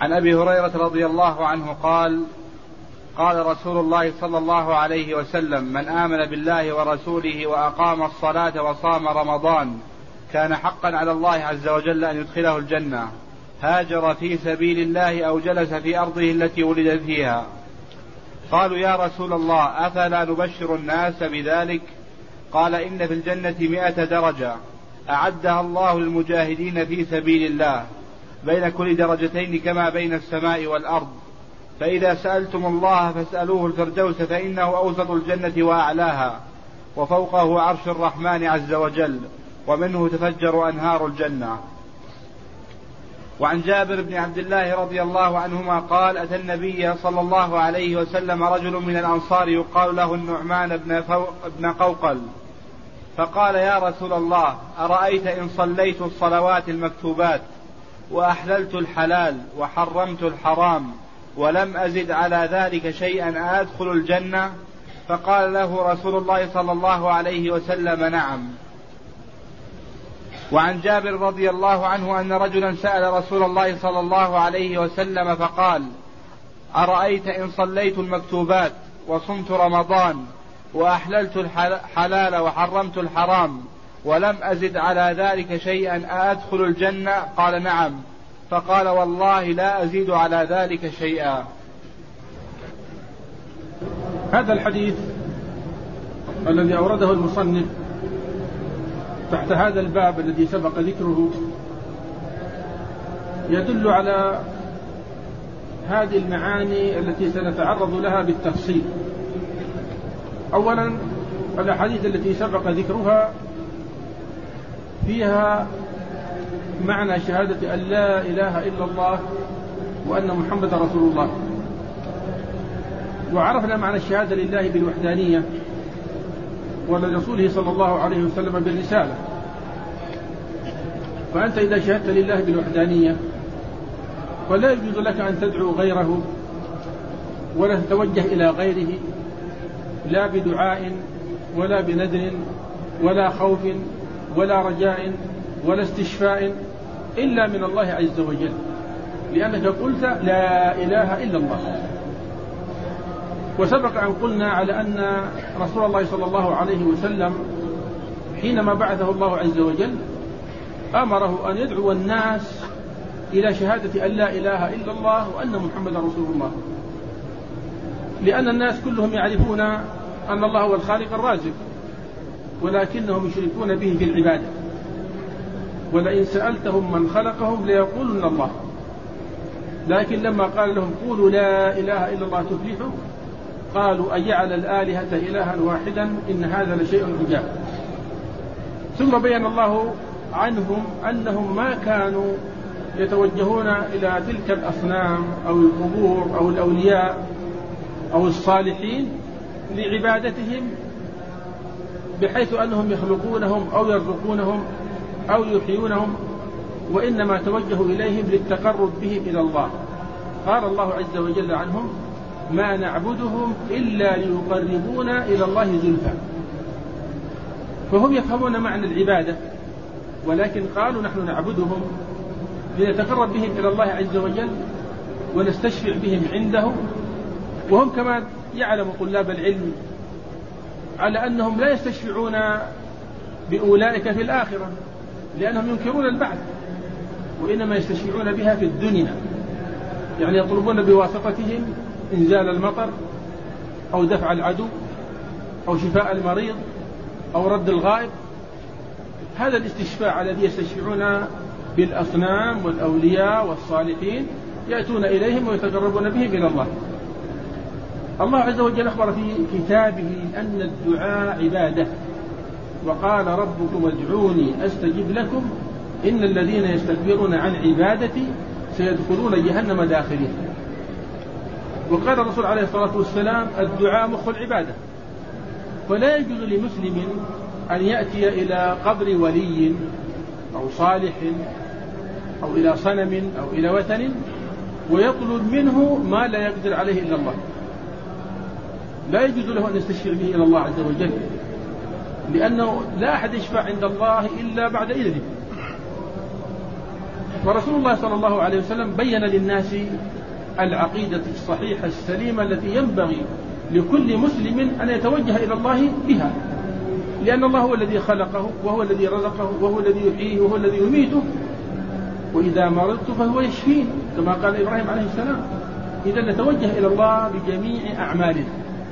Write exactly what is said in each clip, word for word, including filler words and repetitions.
عن أبي هريرة رضي الله عنه قال قال رسول الله صلى الله عليه وسلم: من آمن بالله ورسوله وأقام الصلاة وصام رمضان كان حقا على الله عز وجل أن يدخله الجنة، هاجر في سبيل الله أو جلس في أرضه التي ولد فيها. قالوا: يا رسول الله أفلا نبشر الناس بذلك؟ قال: إن في الجنة مئة درجة أعدها الله للمجاهدين في سبيل الله، بين كل درجتين كما بين السماء والأرض، فإذا سألتم الله فاسألوه الفردوس فإنه أوسط الجنة وأعلاها، وفوقه عرش الرحمن عز وجل، ومنه تفجر أنهار الجنة. وعن جابر بن عبد الله رضي الله عنهما قال: أتى النبي صلى الله عليه وسلم رجل من الأنصار يقال له النعمان بن قوقل، فقال: يا رسول الله أرأيت إن صليت الصلوات المكتوبات وأحللت الحلال وحرمت الحرام ولم أزد على ذلك شيئا أدخل الجنة؟ فقال له رسول الله صلى الله عليه وسلم: نعم. وعن جابر رضي الله عنه أن رجلا سأل رسول الله صلى الله عليه وسلم فقال: أرأيت إن صليت المكتوبات وصمت رمضان وأحللت الحلال وحرمت الحرام ولم أزد على ذلك شيئا أدخل الجنة؟ قال: نعم. فقال: والله لا أزيد على ذلك شيئا. هذا الحديث الذي أورده المصنف تحت هذا الباب الذي سبق ذكره يدل على هذه المعاني التي سنتعرض لها بالتفصيل. أولا، الأحاديث التي سبق ذكرها فيها معنى شهادة أن لا إله إلا الله وأن محمد رسول الله، وعرفنا معنى الشهادة لله بالوحدانية ولرسوله صلى الله عليه وسلم بالرسالة. فأنت إذا شهدت لله بالوحدانية فلا يجوز لك أن تدعو غيره ولا تتوجه إلى غيره، لا بدعاء ولا بنذر ولا خوف ولا رجاء ولا استشفاء إلا من الله عز وجل، لأنك قلت لا إله إلا الله. وسبق أن قلنا على أن رسول الله صلى الله عليه وسلم حينما بعثه الله عز وجل أمره أن يدعو الناس إلى شهادة أن لا إله إلا الله وأن محمد رسول الله، لأن الناس كلهم يعرفون أن الله هو الخالق الرازق، ولكنهم يشركون به في العبادة. ولئن سألتهم من خلقهم ليقولن الله، لكن لما قال لهم قولوا لا إله إلا الله تفلحوا قالوا أجعل الآلهة إلها واحدا إن هذا لشيء عجاب. ثم بين الله عنهم أنهم ما كانوا يتوجهون إلى تلك الأصنام أو القبور أو الأولياء أو الصالحين لعبادتهم بحيث أنهم يخلقونهم أو يرزقونهم أو يحيونهم، وإنما توجهوا إليهم للتقرب بهم إلى الله. قال الله عز وجل عنهم: ما نعبدهم إلا ليقربونا إلى الله زلفى. فهم يفهمون معنى العبادة، ولكن قالوا نحن نعبدهم لنتقرب بهم إلى الله عز وجل ونستشفع بهم عنده. وهم كما يعلم طلاب العلم على أنهم لا يستشفعون بأولئك في الآخرة لأنهم ينكرون البعث، وإنما يستشفعون بها في الدنيا، يعني يطلبون بواسطتهم إنزال المطر أو دفع العدو أو شفاء المريض أو رد الغائب. هذا الاستشفاع الذي يستشفعون بالأصنام والأولياء والصالحين يأتون إليهم ويتقربون بهم إلى الله. الله عز وجل أخبر في كتابه أن الدعاء عبادة، وقال ربكم ادعوني أستجب لكم إن الذين يستكبرون عن عبادتي سيدخلون جهنم داخلين. وقال الرسول عليه الصلاة والسلام الدعاء مخ العبادة، فلا يجوز لمسلم أن يأتي إلى قبر ولي أو صالح أو إلى صنم أو إلى وثن ويطلب منه ما لا يقدر عليه إلا الله. لا يجوز له أن يستشفع به إلى الله عز وجل، لأنه لا أحد يشفع عند الله إلا بعد إذنه. ورسول الله صلى الله عليه وسلم بين للناس العقيدة الصحيحة السليمة التي ينبغي لكل مسلم أن يتوجه إلى الله بها، لأن الله هو الذي خلقه وهو الذي رزقه وهو الذي يحييه وهو الذي يميته، وإذا مرضت فهو يشفين كما قال إبراهيم عليه السلام. إذا نتوجه إلى الله بجميع أعمالنا،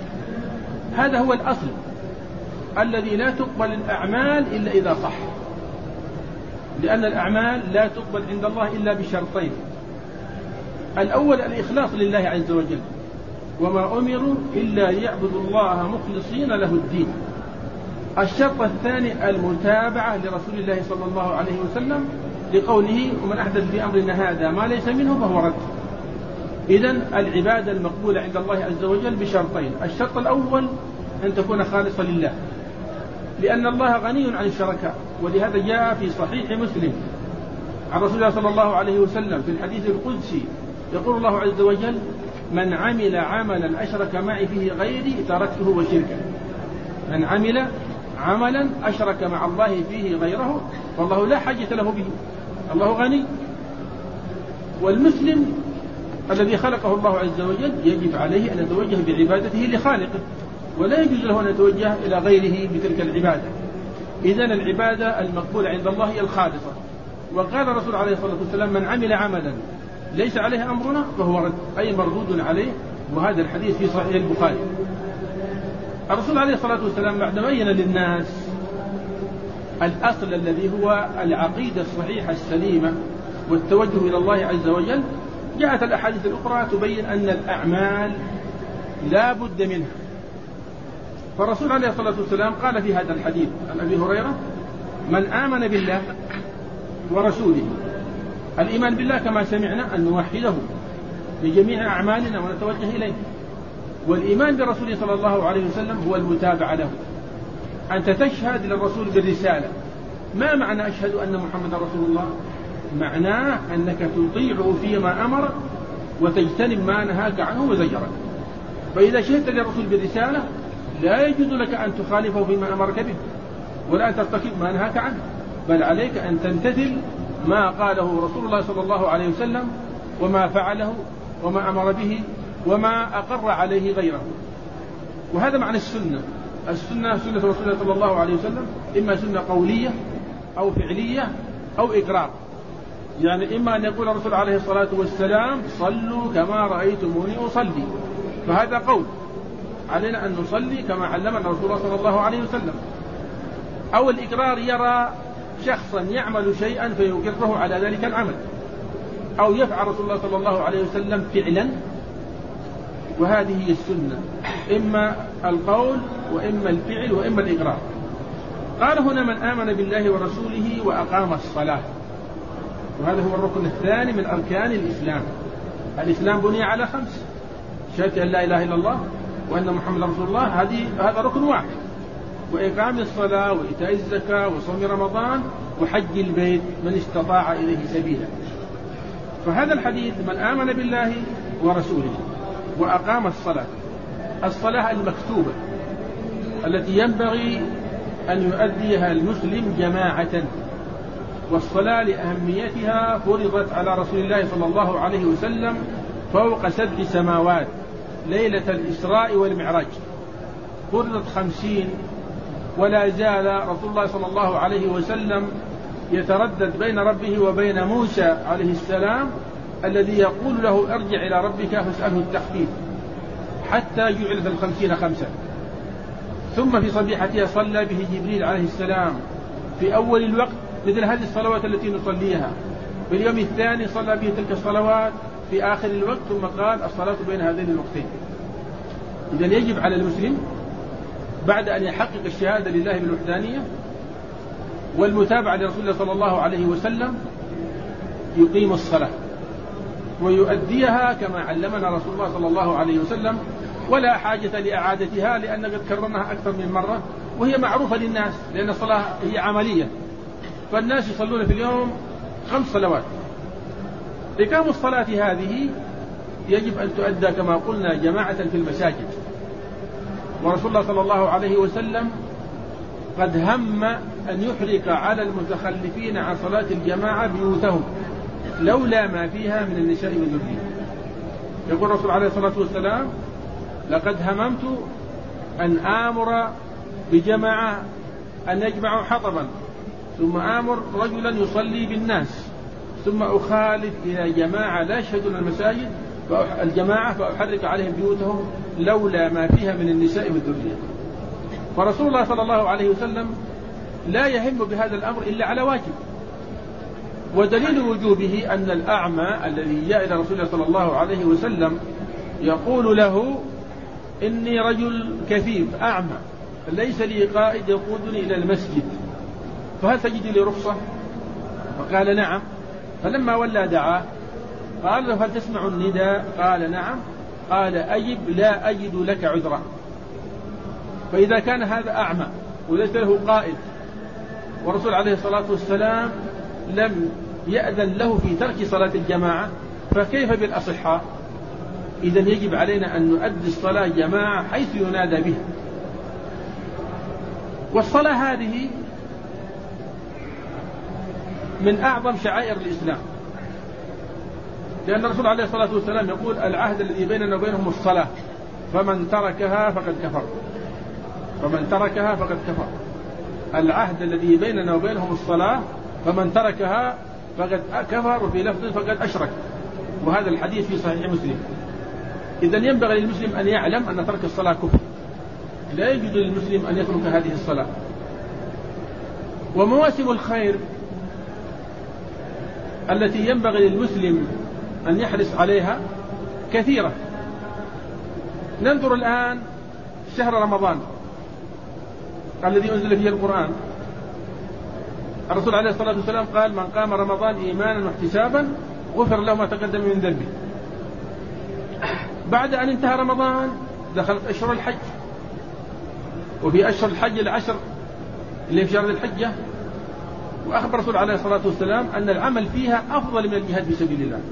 هذا هو الأصل الذي لا تقبل الأعمال إلا إذا صح، لأن الأعمال لا تقبل عند الله إلا بشرطين: الأول الإخلاص لله عز وجل، وما أمروا إلا ليعبدوا الله مخلصين له الدين. الشرط الثاني المتابعة لرسول الله صلى الله عليه وسلم لقوله: ومن أحدث في أمرنا هذا ما ليس منه فهو رد. إذن العبادة المقبولة عند الله عز وجل بشرطين: الشرط الأول أن تكون خالصة لله، لأن الله غني عن الشركاء، ولهذا جاء في صحيح مسلم عن رسول الله صلى الله عليه وسلم في الحديث القدسي يقول الله عز وجل: من عمل عملا أشرك معي فيه غيري تركته وشركه. من عمل عملا أشرك مع الله فيه غيره والله لا حاجة له به، الله غني. والمسلم الذي خلقه الله عز وجل يجب عليه أن يتوجه بعبادته لخالقه، ولا يجوز له أن يتوجه إلى غيره بتلك العبادة. إذن العبادة المقبولة عند الله هي الخالصة. وقال الرسول عليه الصلاة والسلام: من عمل عملا ليس عليه أمرنا فهو رد، أي مردود عليه. وهذا الحديث في صحيح البخاري. الرسول عليه الصلاة والسلام بعد بين للناس الأصل الذي هو العقيدة الصحيحة السليمة والتوجه إلى الله عز وجل، جاءت الأحاديث الأخرى تبين أن الأعمال لا بد منها. فالرسول عليه الصلاة والسلام قال في هذا الحديث عن أبي هريرة: من آمن بالله ورسوله، الإيمان بالله كما سمعنا أن نوحده بجميع أعمالنا ونتوجه إليه، والإيمان برسوله صلى الله عليه وسلم هو المتابعة له، أنت تشهد للرسول بالرسالة. ما معنى أشهد أن محمد رسول الله؟ معناه أنك تطيعه فيما أمر وتجتنب ما نهاك عنه وزجرك. فإذا شهدت للرسول بالرسالة لا يجوز لك أن تخالفه فيما أمرك به ولا أن ترتكب ما نهاك عنه، بل عليك أن تمتثل ما قاله رسول الله صلى الله عليه وسلم وما فعله وما أمر به وما أقر عليه غيره. وهذا معنى السنة. السنة سنة رسول الله صلى الله عليه وسلم إما سنة قولية أو فعلية أو إقرار، يعني إما أن يقول الرسول عليه الصلاة والسلام: صلوا كما رأيتموني أصلي، فهذا قول علينا أن نصلي كما علمنا رسول الله صلى الله عليه وسلم. أو الإقرار، يرى شخصا يعمل شيئا فيقره على ذلك العمل، أو يفعل رسول الله صلى الله عليه وسلم فعلا، وهذه هي السنة، إما القول وإما الفعل وإما الإقرار. قال هنا: من آمن بالله ورسوله وأقام الصلاة، وهذا هو الركن الثاني من أركان الإسلام. الإسلام بني على خمس: شهادة أن لا إله إلا الله وأن محمد رسول الله، هذه هذا ركن واحد، وإقام الصلاة وإيتاء الزكاة وصوم رمضان وحج البيت من استطاع إليه سبيلا. فهذا الحديث: من آمن بالله ورسوله وأقام الصلاة، الصلاة المكتوبة التي ينبغي أن يؤديها المسلم جماعة، والصلاة لأهميتها فرضت على رسول الله صلى الله عليه وسلم فوق سبع سماوات ليلة الإسراء والمعراج، فرضت خمسين، ولا زال رسول الله صلى الله عليه وسلم يتردد بين ربه وبين موسى عليه السلام الذي يقول له: ارجع إلى ربك فاسأله التخفيف، حتى جعلت الخمسين خمسة. ثم في صبيحتها صلى به جبريل عليه السلام في أول الوقت مثل هذه الصلوات التي نصليها، في اليوم الثاني صلى به تلك الصلوات في آخر الوقت، ثم قال: الصلاة بين هذين الوقتين. إذن يجب على المسلم بعد أن يحقق الشهادة لله بالوحدانية والمتابعة لرسول الله صلى الله عليه وسلم يقيم الصلاة ويؤديها كما علمنا رسول الله صلى الله عليه وسلم، ولا حاجة لإعادتها، لأن قد كررناها أكثر من مرة، وهي معروفة للناس، لأن الصلاة هي عملية، فالناس يصلون في اليوم خمس صلوات. إقام الصلاة هذه يجب أن تؤدى كما قلنا جماعة في المساجد، ورسول الله صلى الله عليه وسلم قد هم أن يحرق على المتخلفين عن صلاة الجماعة بيوتهم لولا ما فيها من النساء والذرية. يقول الرسول عليه الصلاة والسلام: لقد هممت أن آمر بجماعة أن يجمعوا حطبا، ثم آمر رجلا يصلي بالناس، ثم أخالف إلى جماعة لا يشهدون المساجد الجماعة فأحرق عليهم بيوتهم لولا ما فيها من النساء والذرية. فرسول الله صلى الله عليه وسلم لا يهم بهذا الأمر إلا على واجب. ودليل وجوبه أن الأعمى الذي جاء إلى رسول الله صلى الله عليه وسلم يقول له: إني رجل كفيف أعمى ليس لي قائد يقودني إلى المسجد، فهل تجد لي رخصة؟ فقال: نعم. فلما ولى دعاه قال له: هل تسمع النداء؟ قال: نعم. قال: أجب، لا أجد لك عذرا. فإذا كان هذا أعمى وليس له قائد والرسول عليه الصلاة والسلام لم يأذن له في ترك صلاة الجماعة، فكيف بالأصحاء؟ إذن يجب علينا أن نؤدي الصلاة جماعة حيث ينادى بها. والصلاة هذه من أعظم شعائر الإسلام، لأن الرسول عليه الصلاة والسلام يقول: العهد الذي بيننا وبينهم الصلاة، فمن تركها فقد كفر. فمن تركها فقد كفر. العهد الذي بيننا وبينهم الصلاة، فمن تركها فقد كفر، وفي لفظ فقد أشرك. وهذا الحديث في صحيح مسلم. إذن ينبغي للمسلم أن يعلم أن ترك الصلاة كفر، لا يجوز للمسلم أن يترك هذه الصلاة. ومواسم الخير التي ينبغي للمسلم أن يحرص عليها كثيرة. ننظر الآن شهر رمضان الذي أنزل فيه القرآن. الرسول عليه الصلاة والسلام قال: من قام رمضان إيمانا واحتسابا غفر له ما تقدم من ذنبه. بعد أن انتهى رمضان دخلت أشهر الحج، وفي أشهر الحج العشر اللي في شهر الحجة، وأخبر الرسول عليه الصلاة والسلام أن العمل فيها أفضل من الجهاد في سبيل الله.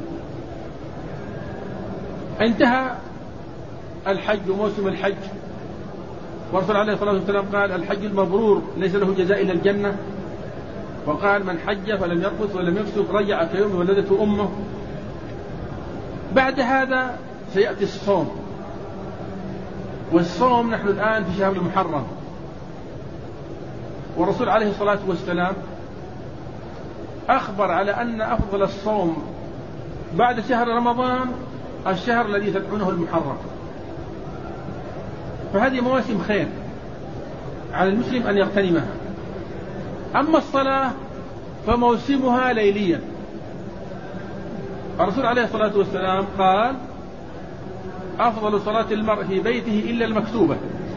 انتهى الحج وموسم الحج، والرسول عليه الصلاة والسلام قال: الحج المبرور ليس له جزاء إلا الجنة. وقال: من حج فلم يرفث ولم يفسق رجع كيوم ولدته أمه. بعد هذا سيأتي الصوم، والصوم نحن الآن في شهر المحرم، والرسول عليه الصلاة والسلام أخبر على أن أفضل الصوم بعد شهر رمضان الشهر الذي تدعونه المحرم. فهذه مواسم خير على المسلم أن يغتنمها. أما الصلاة فموسمها ليليا. الرسول عليه الصلاة والسلام قال: أفضل صلاة المرء في بيته إلا المكتوبة.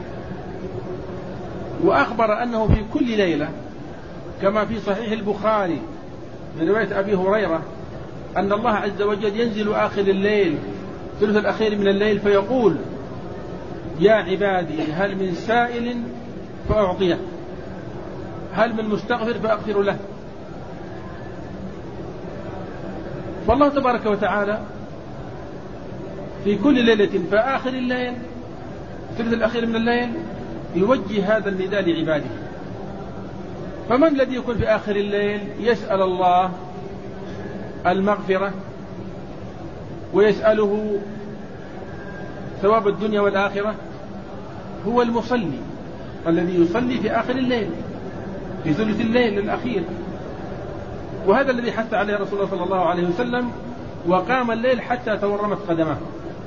وأخبر أنه في كل ليلة كما في صحيح البخاري من رواية أبي هريرة أن الله عز وجل ينزل آخر الليل ثلث الأخير من الليل فيقول: يا عبادي هل من سائل فأعطيه، هل من مستغفر فأغفر له. فالله تبارك وتعالى في كل ليلة فآخر الليل ثلث الأخير من الليل يوجه هذا النداء لعباده. فمن الذي يكون في آخر الليل يسأل الله المغفرة ويسأله ثواب الدنيا والآخرة؟ هو المصلي الذي يصلي في آخر الليل في ثلث الليل الأخير. وهذا الذي حث عليه رسول الله صلى الله عليه وسلم، وقام الليل حتى تورمت قدمه.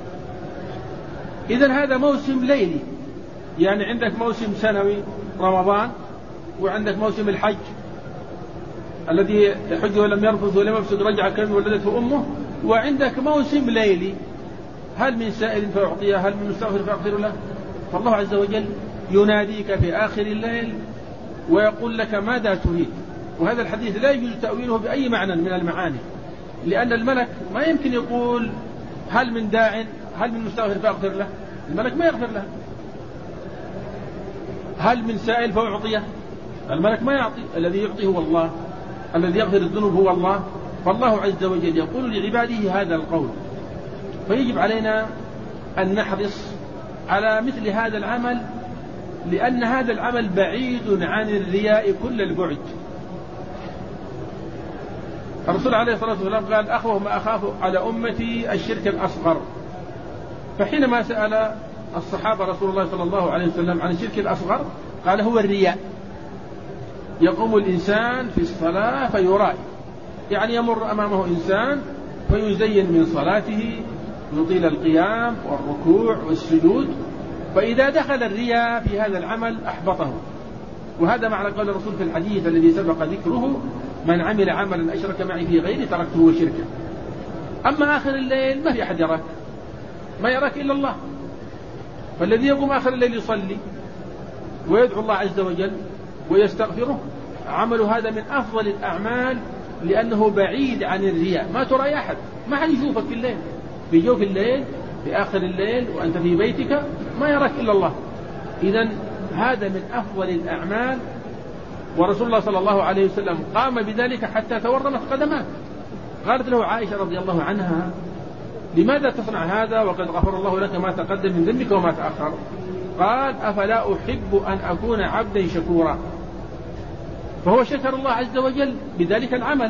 إذن هذا موسم ليلي، يعني عندك موسم سنوي رمضان، وعندك موسم الحج الذي يحج ولم يرفث ولم يفسق رجع كيوم ولدته أمه، وعندك موسم ليلي: هل من سائل فأعطيه، هل من مستغفر فأغفر له. فالله عز وجل يناديك في آخر الليل ويقول لك ماذا تريد. وهذا الحديث لا يجوز تأويله بأي معنى من المعاني، لأن الملك ما يمكن يقول هل من داع، هل من مستغفر فأغفر له. الملك ما يغفر له. هل من سائل فأعطيه، الملك ما يعطي. الذي يعطي هو الله، الذي يغفر الذنوب هو الله. فالله عز وجل يقول لعباده هذا القول. فيجب علينا أن نحرص على مثل هذا العمل، لأن هذا العمل بعيد عن الرياء كل البعد. الرسول عليه الصلاة والسلام قال أخوف ما أخاف على أمتي الشرك الأصغر. فحينما سأل الصحابة رسول الله صلى الله عليه وسلم عن الشرك الأصغر قال هو الرياء. يقوم الإنسان في الصلاة فيرائي، يعني يمر أمامه إنسان فيزين من صلاته، يطيل القيام والركوع والسجود، فإذا دخل الرياء في هذا العمل أحبطه. وهذا معنى قول الرسول في الحديث الذي سبق ذكره: من عمل عملا أشرك معي في غيري تركته وشركه. أما آخر الليل ما في أحد يراك، ما يراك إلا الله. فالذي يقوم آخر الليل يصلي ويدعو الله عز وجل ويستغفره عمل هذا من أفضل الأعمال، لأنه بعيد عن الرياء. ما ترى أحد، ما حد يشوفك في الليل، في جوف الليل، في آخر الليل وأنت في بيتك ما يراك إلا الله. إذن هذا من أفضل الأعمال. ورسول الله صلى الله عليه وسلم قام بذلك حتى تورمت قدماه. قالت له عائشة رضي الله عنها: لماذا تصنع هذا وقد غفر الله لك ما تقدم من ذنبك وما تأخر؟ قال: أفلا أحب أن أكون عبدا شكورا. فهو شكر الله عز وجل بذلك العمل.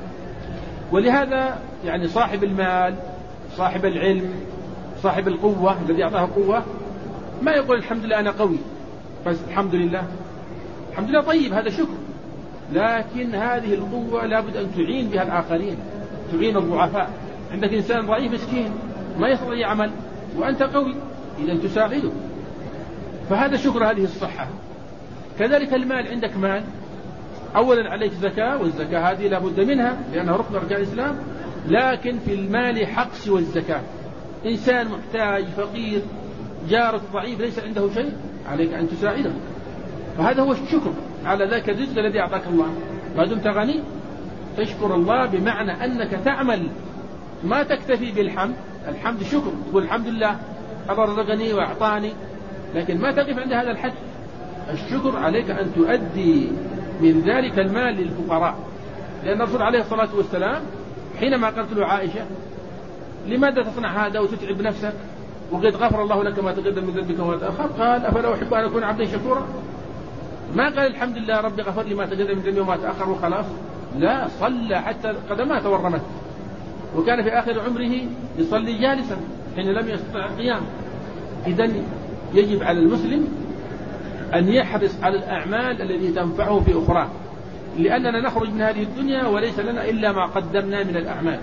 ولهذا يعني صاحب المال، صاحب العلم، صاحب القوة الذي أعطاه قوة ما يقول الحمد لله أنا قوي بس الحمد لله، الحمد لله طيب هذا شكر، لكن هذه القوة لابد أن تعين بها الآخرين، تعين الضعفاء. عندك إنسان ضعيف مسكين ما يستطيع يعمل وأنت قوي، إذا تساعده، فهذا شكر هذه الصحة. كذلك المال، عندك مال أولا عليك زكاة، والزكاة هذه لابد منها لأنها ركن أركان الإسلام، لكن في المال حق سوى الزكاة. إنسان محتاج فقير جارك ضعيف ليس عنده شيء، عليك أن تساعده، فهذا هو الشكر على ذاك الرزق الذي أعطاك الله. ما دمت غني تشكر الله بمعنى أنك تعمل، ما تكتفي بالحمد. الحمد شكر، تقول الحمد لله الله رزقني وأعطاني، لكن ما تقف عند هذا الحد. الشكر عليك أن تؤدي من ذلك المال للفقراء، لأن الرسول عليه الصلاة والسلام حينما قالت له عائشة: لماذا تصنع هذا وتتعب نفسك وقد غفر الله لك ما تقدم من ذنبك وما تأخر؟ قال: أفلا أحب أن أكون عبدا شكورا. ما قال الحمد لله ربي غفر لي ما تقدم من ذنبي وما تأخر وخلاص، لا، صلى حتى قدماه تورمت، وكان في آخر عمره يصلي جالسا حين لم يستطع القيام. إذن يجب على المسلم أن يحرص على الأعمال التي تنفعه في أخرى، لأننا نخرج من هذه الدنيا وليس لنا إلا ما قدمنا من الأعمال.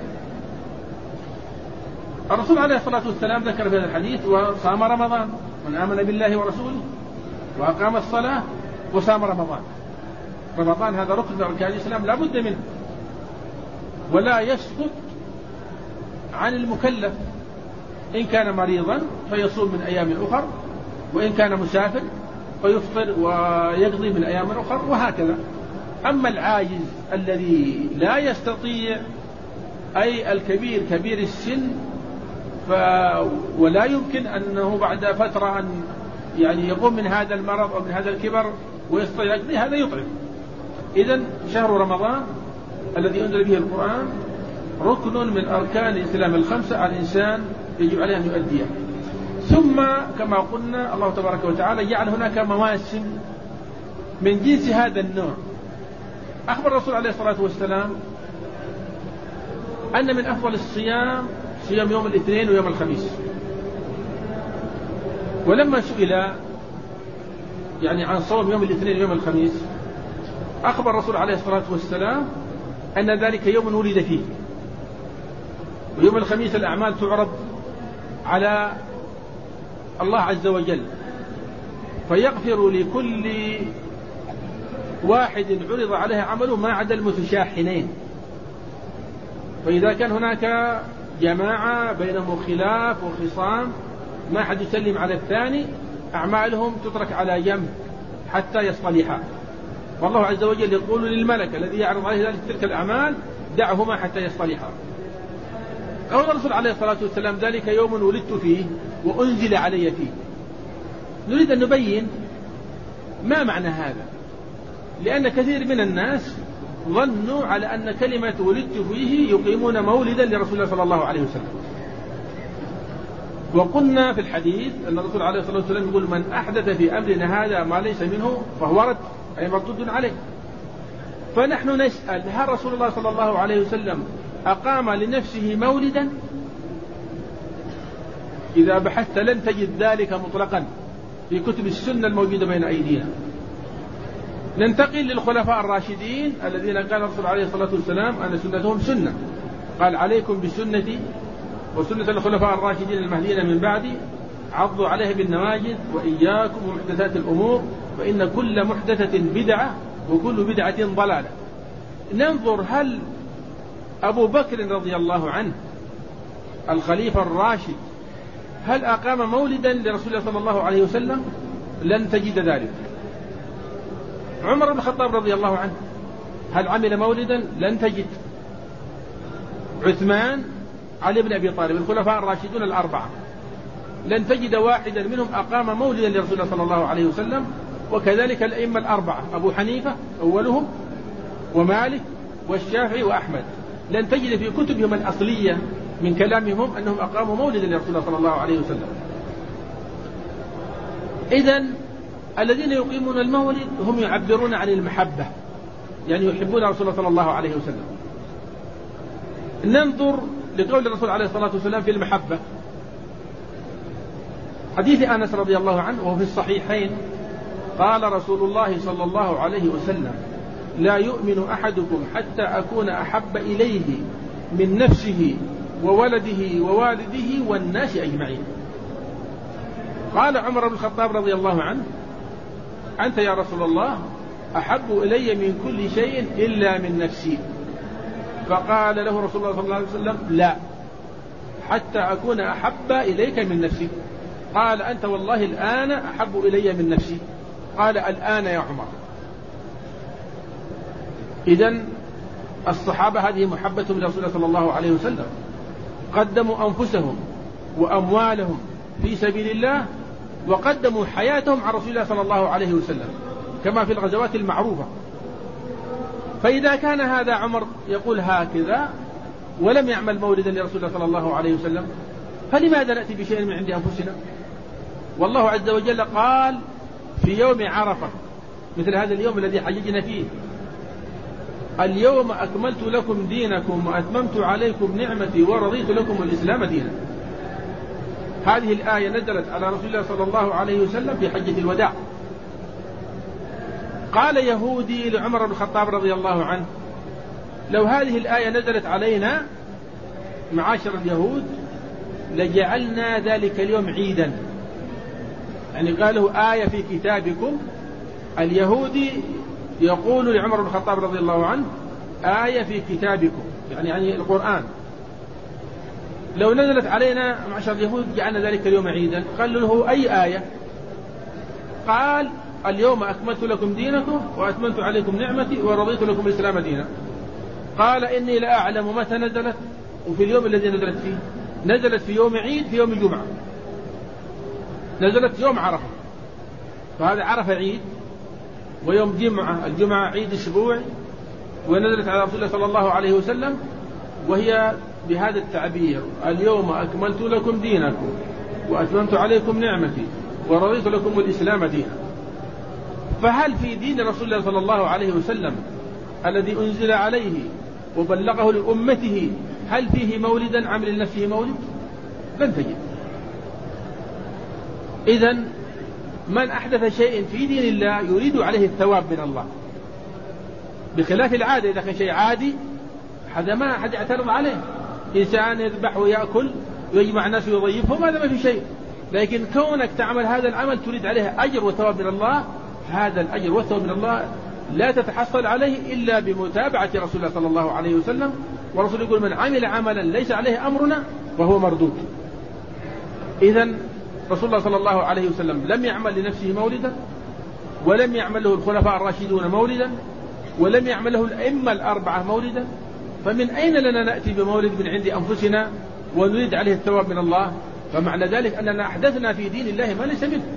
الرسول عليه الصلاة والسلام ذكر في هذا الحديث: وصام رمضان من آمن بالله ورسوله وأقام الصلاة وصام رمضان. رمضان هذا ركن من أركان الإسلام لا بد منه، ولا يسقط عن المكلف. إن كان مريضا فيصوم من أيام أخر، وإن كان مسافر فيفطر ويقضي من أيام أخر، وهكذا. أما العاجز الذي لا يستطيع، أي الكبير كبير السن، ف... ولا يمكن أنه بعد فترة أن يعني يقوم من هذا المرض أو من هذا الكبر ويستطيع يقضي، هذا يطعم. إذن شهر رمضان الذي أنزل به القرآن ركن من أركان الإسلام الخمسة، الإنسان يجب عليه أن يؤديه. ثم كما قلنا الله تبارك وتعالى جعل هناك مواسم من جنس هذا النوع. أخبر الرسول عليه الصلاة والسلام أن من أفضل الصيام صيام يوم الاثنين ويوم الخميس. ولما سئل يعني عن صوم يوم الاثنين ويوم الخميس، أخبر الرسول عليه الصلاة والسلام أن ذلك يوم ولد فيه، ويوم الخميس الأعمال تعرض على الله عز وجل فيغفر لكل واحد عرض عليه عمله ما عدا المتشاحنين. فإذا كان هناك جماعة بينهم خلاف وخصام ما حد يسلم على الثاني، أعمالهم تترك على جنب حتى يصطلحا. والله عز وجل يقول للملك الذي يعرض عليه ذلك تلك الأعمال: دعهما حتى يصطلحا. قال الرسول عليه الصلاة والسلام: ذلك يوم ولدت فيه وأنزل علي فيه. نريد أن نبين ما معنى هذا، لأن كثير من الناس ظنوا على أن كلمة ولدت فيه يقيمون مولدا لرسول الله صلى الله عليه وسلم. وقلنا في الحديث أن الرسول عليه الصلاة والسلام يقول: من أحدث في أمرنا هذا ما ليس منه فهو رد، أي مردود عليه. فنحن نسأل هل رسول الله صلى الله عليه وسلم أقام لنفسه مولدا؟ إذا بحثت لن تجد ذلك مطلقا في كتب السنة الموجودة بين أيدينا. ننتقل للخلفاء الراشدين الذين قال الرسول عليه الصلاة والسلام أن سنتهم سنة، قال عليكم بسنتي وسنة الخلفاء الراشدين المهديين من بعدي عضوا عليها بالنواجذ وإياكم ومحدثات الأمور فإن كل محدثة بدعة وكل بدعة ضلالة. ننظر هل أبو بكر رضي الله عنه الخليفة الراشد هل أقام مولدا لرسول الله صلى الله عليه وسلم؟ لن تجد ذلك. عمر بن الخطاب رضي الله عنه هل عمل مولدا؟ لن تجد. عثمان، علي بن أبي طالب، الخلفاء الراشدون الأربعة لن تجد واحدا منهم أقام مولدا لرسول الله صلى الله عليه وسلم. وكذلك الأئمة الأربعة أبو حنيفة أولهم ومالك والشافعي وأحمد لن تجد في كتبهم الأصلية من كلامهم أنهم أقاموا مولدا لرسول الله صلى الله عليه وسلم. إذن الذين يقيمون المولد هم يعبرون عن المحبة، يعني يحبون رسول الله صلى الله عليه وسلم. ننظر لقول الرسول عليه الصلاة والسلام في المحبة. حديث أنس رضي الله عنه وهو في الصحيحين قال رسول الله صلى الله عليه وسلم لا يؤمن أحدكم حتى أكون أحب إليه من نفسه وولده ووالده والناس أجمعين. قال عمر بن الخطاب رضي الله عنه أنت يا رسول الله أحب إلي من كل شيء إلا من نفسي. فقال له رسول الله صلى الله عليه وسلم لا حتى أكون أحب إليك من نفسي. قال أنت والله الآن أحب إلي من نفسي. قال الآن يا عمر. إذن الصحابة هذه محبتهم لرسول الله صلى الله عليه وسلم، قدموا أنفسهم وأموالهم في سبيل الله وقدموا حياتهم عن رسول الله صلى الله عليه وسلم كما في الغزوات المعروفة. فإذا كان هذا عمر يقول هكذا ولم يعمل مولدا لرسول الله صلى الله عليه وسلم فلماذا نأتي بشيء من عند أنفسنا؟ والله عز وجل قال في يوم عرفة مثل هذا اليوم الذي حججنا فيه اليوم أكملت لكم دينكم وأتممت عليكم نعمتي ورضيت لكم الإسلام دينا. هذه الآية نزلت على رسول الله صلى الله عليه وسلم في حجة الوداع. قال يهودي لعمر بن الخطاب رضي الله عنه لو هذه الآية نزلت علينا معاشر اليهود لجعلنا ذلك اليوم عيدا. يعني قالوا آية في كتابكم. اليهودي يقول لعمر بن الخطاب رضي الله عنه آية في كتابكم يعني يعني القرآن لو نزلت علينا معشر اليهود جعلنا ذلك اليوم عيدا. قال له أي آية؟ قال اليوم أكملت لكم دينكم وأتممت عليكم نعمتي ورضيت لكم الإسلام دينا. قال إني لا أعلم متى نزلت وفي اليوم الذي نزلت فيه. نزلت في يوم عيد في يوم الجمعة، نزلت يوم عرفة، فهذا عرفة عيد ويوم جمعة الجمعة عيد أسبوعي، ونزلت على رسول الله صلى الله عليه وسلم وهي بهذا التعبير اليوم أكملت لكم دينكم وأتممت عليكم نعمتي ورضيت لكم الإسلام دينا. فهل في دين رسول الله صلى الله عليه وسلم الذي أنزل عليه وبلغه لأمته هل فيه مولدا عمل لنفسه مولد؟ لن تجد. إذن من أحدث شيء في دين الله يريد عليه الثواب من الله بخلاف العادة. إذا كان شيء عادي هذا ما أحد يعترض عليه، إنسان يذبح ويأكل ويجمع الناس ويضيفهم هذا ما في شيء. لكن كونك تعمل هذا العمل تريد عليه أجر وثواب من الله، هذا الأجر والثواب من الله لا تتحصل عليه إلا بمتابعة رسول الله صلى الله عليه وسلم. ورسول يقول من عمل عملا ليس عليه أمرنا وهو مردود. إذن رسول الله صلى الله عليه وسلم لم يعمل لنفسه مولدا ولم يعمل له الخلفاء الراشدون مولدا ولم يعمل له الأئمة الأربعة مولدا. فمن أين لنا نأتي بمولد من عند أنفسنا ونريد عليه الثواب من الله؟ فمعنى ذلك أننا أحدثنا في دين الله ما ليس منه.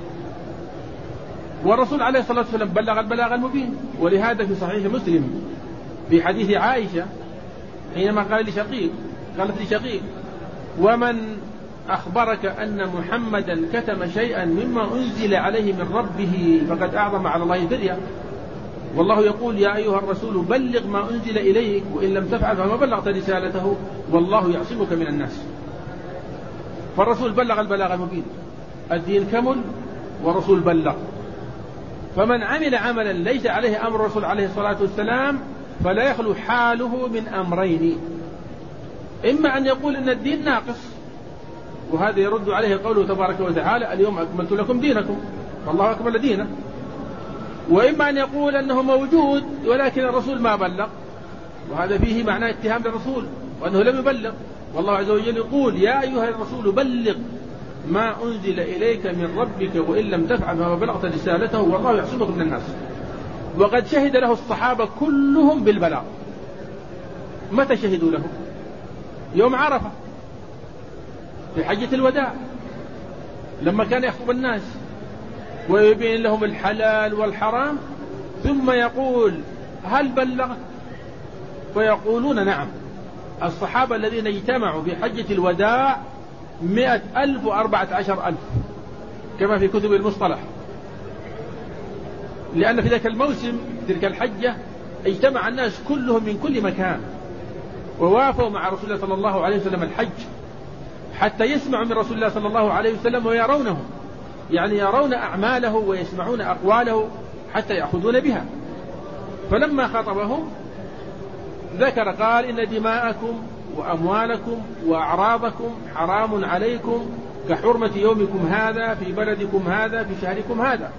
والرسول عليه الصلاة والسلام بلغ البلاغ المبين. ولهذا في صحيح مسلم في حديث عائشة حينما قال لشقيق قالت لشقيق ومن أخبرك أن محمدا كتم شيئا مما أنزل عليه من ربه فقد أعظم على الله فريا. والله يقول يا أيها الرسول بلغ ما أنزل إليك وإن لم تفعل فما بلغت رسالته والله يعصمك من الناس. فالرسول بلغ البلاغ المبين، الدين كمل ورسول بلغ. فمن عمل عملا ليس عليه أمر الرسول عليه الصلاة والسلام فلا يخلو حاله من أمرين: إما أن يقول إن الدين ناقص، وهذا يرد عليه قوله تبارك وتعالى اليوم أكملت لكم دينكم والله أكمل دينه، وإما أن يقول أنه موجود ولكن الرسول ما بلغ، وهذا فيه معنى اتهام للرسول وأنه لم يبلغ. والله عز وجل يقول يا أيها الرسول بلغ ما أنزل إليك من ربك وإن لم تفعل فما بلغت رسالته والله يعصمك من الناس. وقد شهد له الصحابة كلهم بالبلاغ. متى شهدوا له؟ يوم عرفة في حجة الوداع، لما كان يخطب الناس ويبين لهم الحلال والحرام، ثم يقول هل بلغت؟ فيقولون نعم. الصحابة الذين اجتمعوا في حجة الوداع مئة ألف وأربعة عشر ألف كما في كتب المصطلح، لأن في ذلك الموسم تلك الحجة اجتمع الناس كلهم من كل مكان ووافوا مع رسول الله صلى الله عليه وسلم الحج حتى يسمعوا من رسول الله صلى الله عليه وسلم ويرونه، يعني يرون أعماله ويسمعون أقواله حتى يأخذون بها. فلما خطبهم ذكر قال إن دماءكم وأموالكم وأعراضكم حرام عليكم كحرمة يومكم هذا في بلدكم هذا في شهركم هذا.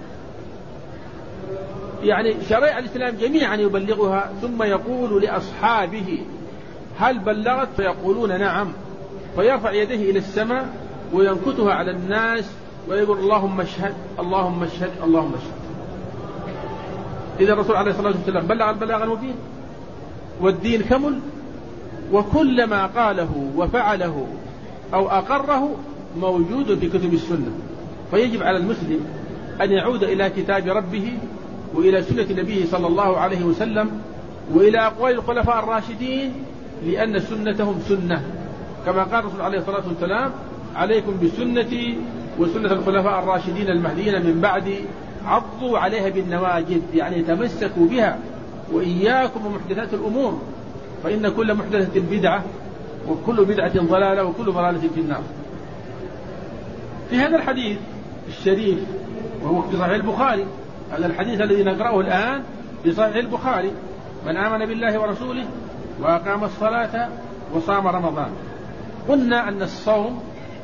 يعني شرائع الإسلام جميعا يبلغها، ثم يقول لأصحابه هل بلغت؟ فيقولون نعم، فيرفع يديه إلى السماء وينكتها على الناس ويقول اللهم اشهد اللهم اشهد اللهم اشهد. إذا الرسول عليه الصلاة والسلام بلغ البلاغ المبين والدين كمل، وكل ما قاله وفعله أو أقره موجود في كتب السنة. فيجب على المسلم أن يعود إلى كتاب ربه وإلى سنة نبيه صلى الله عليه وسلم وإلى أقوال الخلفاء الراشدين، لأن سنتهم سنة، كما قال الرسول عليه الصلاة والسلام عليكم بسنتي وسنة الخلفاء الراشدين المهديين من بعدي عضوا عليها بالنواجذ، يعني تمسكوا بها، وإياكم ومحدثات الأمور فإن كل محدثة بدعة وكل بدعة ضلالة وكل ضلالة في النار. في هذا الحديث الشريف وهو في صحيح البخاري، هذا الحديث الذي نقرأه الآن في صحيح البخاري: من آمن بالله ورسوله وأقام الصلاة وصام رمضان. قلنا أن الصوم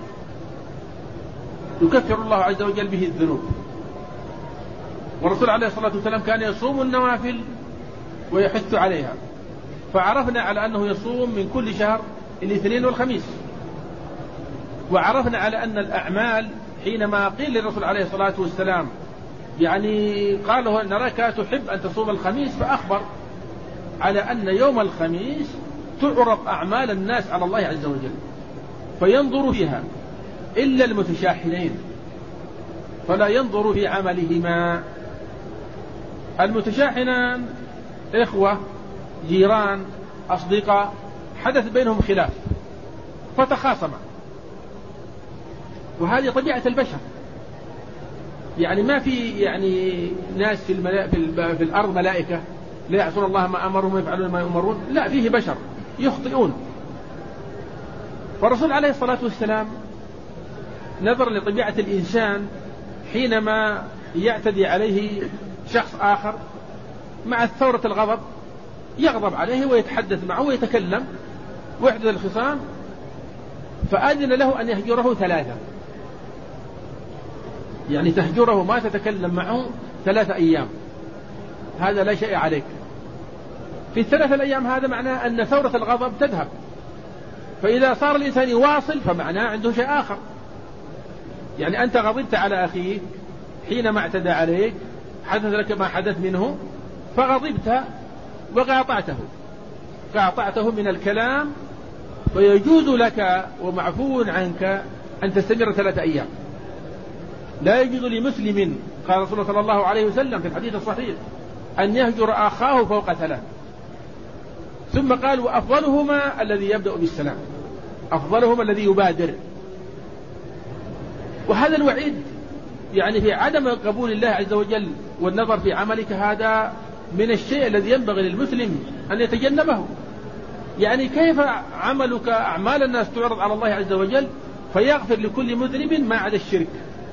يكفر الله عز وجل به الذنوب، والرسول عليه الصلاة والسلام كان يصوم النوافل ويحث عليها، فعرفنا على أنه يصوم من كل شهر الاثنين والخميس. وعرفنا على أن الأعمال حينما قيل للرسول عليه الصلاة والسلام يعني قال له نراك تحب أن تصوم الخميس، فأخبر على أن يوم الخميس تعرض أعمال الناس على الله عز وجل فينظر فيها إلا المتشاحنين فلا ينظر في عملهما. المتشاحنان إخوة جيران أصدقاء حدث بينهم خلاف فتخاصما، وهذه طبيعة البشر، يعني ما في يعني ناس في, الملا... في, ال... في الأرض ملائكة لا يعصون الله ما أمرهم ويفعلون ما يؤمرون، لا، فيه بشر يخطئون. فالرسول عليه الصلاة والسلام نظر لطبيعة الإنسان حينما يعتدي عليه شخص آخر مع ثورة الغضب يغضب عليه ويتحدث معه ويتكلم ويحدث الخصام، فأذن له أن يهجره ثلاثة، يعني تهجره ما تتكلم معه ثلاثة أيام، هذا لا شيء عليك. في الثلاثة الأيام هذا معناه أن ثورة الغضب تذهب، فإذا صار الإنسان يواصل فمعناه عنده شيء آخر. يعني أنت غضبت على أخيك حينما اعتدى عليك، حدث لك ما حدث منه فغضبت وقاطعته قاطعته من الكلام، فيجوز لك ومعفو عنك أن تستمر ثلاثة أيام. لا يجوز لمسلم، قال رسول الله صلى الله عليه وسلم في الحديث الصحيح، أن يهجر أخاه فوق ثلاث. ثم قال وأفضلهما الذي يبدأ بالسلام، أفضلهما الذي يبادر. وهذا الوعيد يعني في عدم قبول الله عز وجل والنظر في عملك، هذا من الشيء الذي ينبغي للمسلم أن يتجنبه. يعني كيف عملك أعمال الناس تعرض على الله عز وجل فيغفر لكل مذنب ما عدا الشرك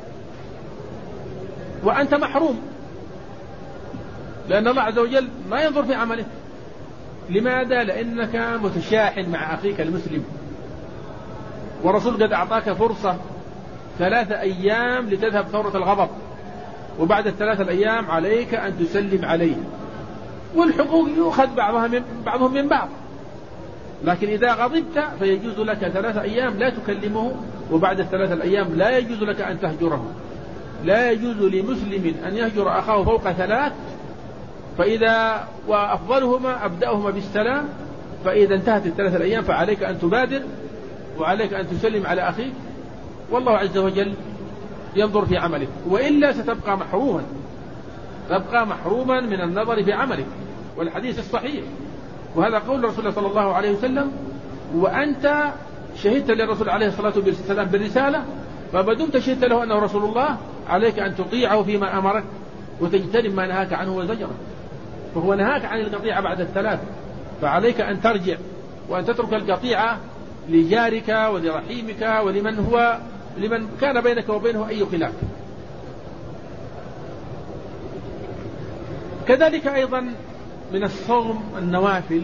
وأنت محروم، لأن الله عز وجل ما ينظر في عمله. لماذا؟ لأنك متشاحن مع أخيك المسلم، ورسول قد أعطاك فرصة ثلاثة أيام لتذهب ثورة الغضب، وبعد الثلاثة الأيام عليك أن تسلم عليه، والحقوق يؤخذ بعضها من بعضهم من بعض. لكن إذا غضبت فيجوز لك ثلاثة أيام لا تكلمه، وبعد الثلاثة الأيام لا يجوز لك أن تهجره. لا يجوز لمسلم أن يهجر أخاه فوق ثلاث، فإذا وأفضلهما أبدأهما بالسلام، فإذا انتهت الثلاثة الأيام فعليك أن تبادر وعليك أن تسلم على أخيك، والله عز وجل ينظر في عملك، وإلا ستبقى محروما، تبقى محروما من النظر في عملك. والحديث الصحيح، وهذا قول رسول الله صلى الله عليه وسلم: وأنت شهدت للرسول عليه الصلاة والسلام بالرسالة، فما دمت شهدت له أنه رسول الله عليك أن تطيعه فيما أمرك وتجتنب ما نهاك عنه وزجرك. فهو نهاك عن القطيعة بعد الثلاث، فعليك أن ترجع وأن تترك القطيعة لجارك ولرحيمك ولمن هو لمن كان بينك وبينه أي خلاف. كذلك أيضا من الصوم النوافل،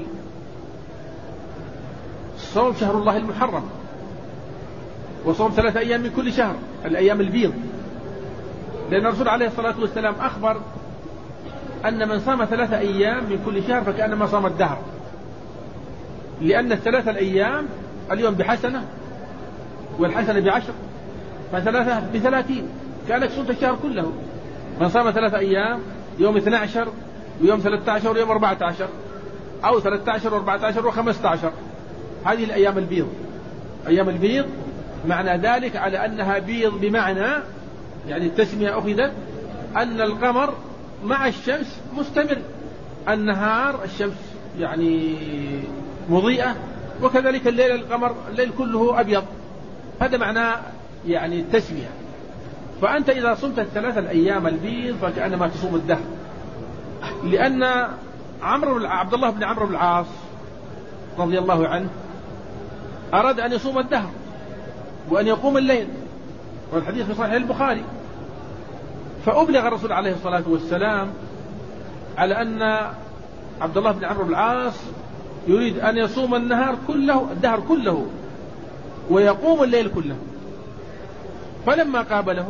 صوم شهر الله المحرم، وصوم ثلاثة أيام من كل شهر، الأيام البيض، لأن الرسول عليه الصلاة والسلام أخبر أن من صام ثلاثة أيام من كل شهر فكأنما صام الدهر، لأن الثلاثة الأيام اليوم بحسنة والحسنة بعشر، فثلاثة بثلاثين، كأنك صمت الشهر كله. من صام ثلاثة أيام يوم اثنى عشر ويوم ثلاثة عشر ويوم أربعة عشر، أو ثلاثة عشر وأربعة عشر وخمسة عشر، هذه الأيام البيض. أيام البيض معنى ذلك على أنها بيض بمعنى، يعني التسمية أخذت أن القمر مع الشمس مستمر، النهار الشمس يعني مضيئة، وكذلك الليل القمر الليل كله أبيض، هذا معنى يعني التسمية. فأنت إذا صمت الثلاثة الأيام البيض فكأنما تصوم الدهر، لأن عمرو عبد الله بن عمرو بن العاص رضي الله عنه أراد أن يصوم الدهر وأن يقوم الليل، والحديث في صحيح البخاري، فأبلغ الرسول عليه الصلاة والسلام على أن عبد الله بن عمرو بن العاص يريد أن يصوم النهار كله الدهر كله ويقوم الليل كله. فلما قابله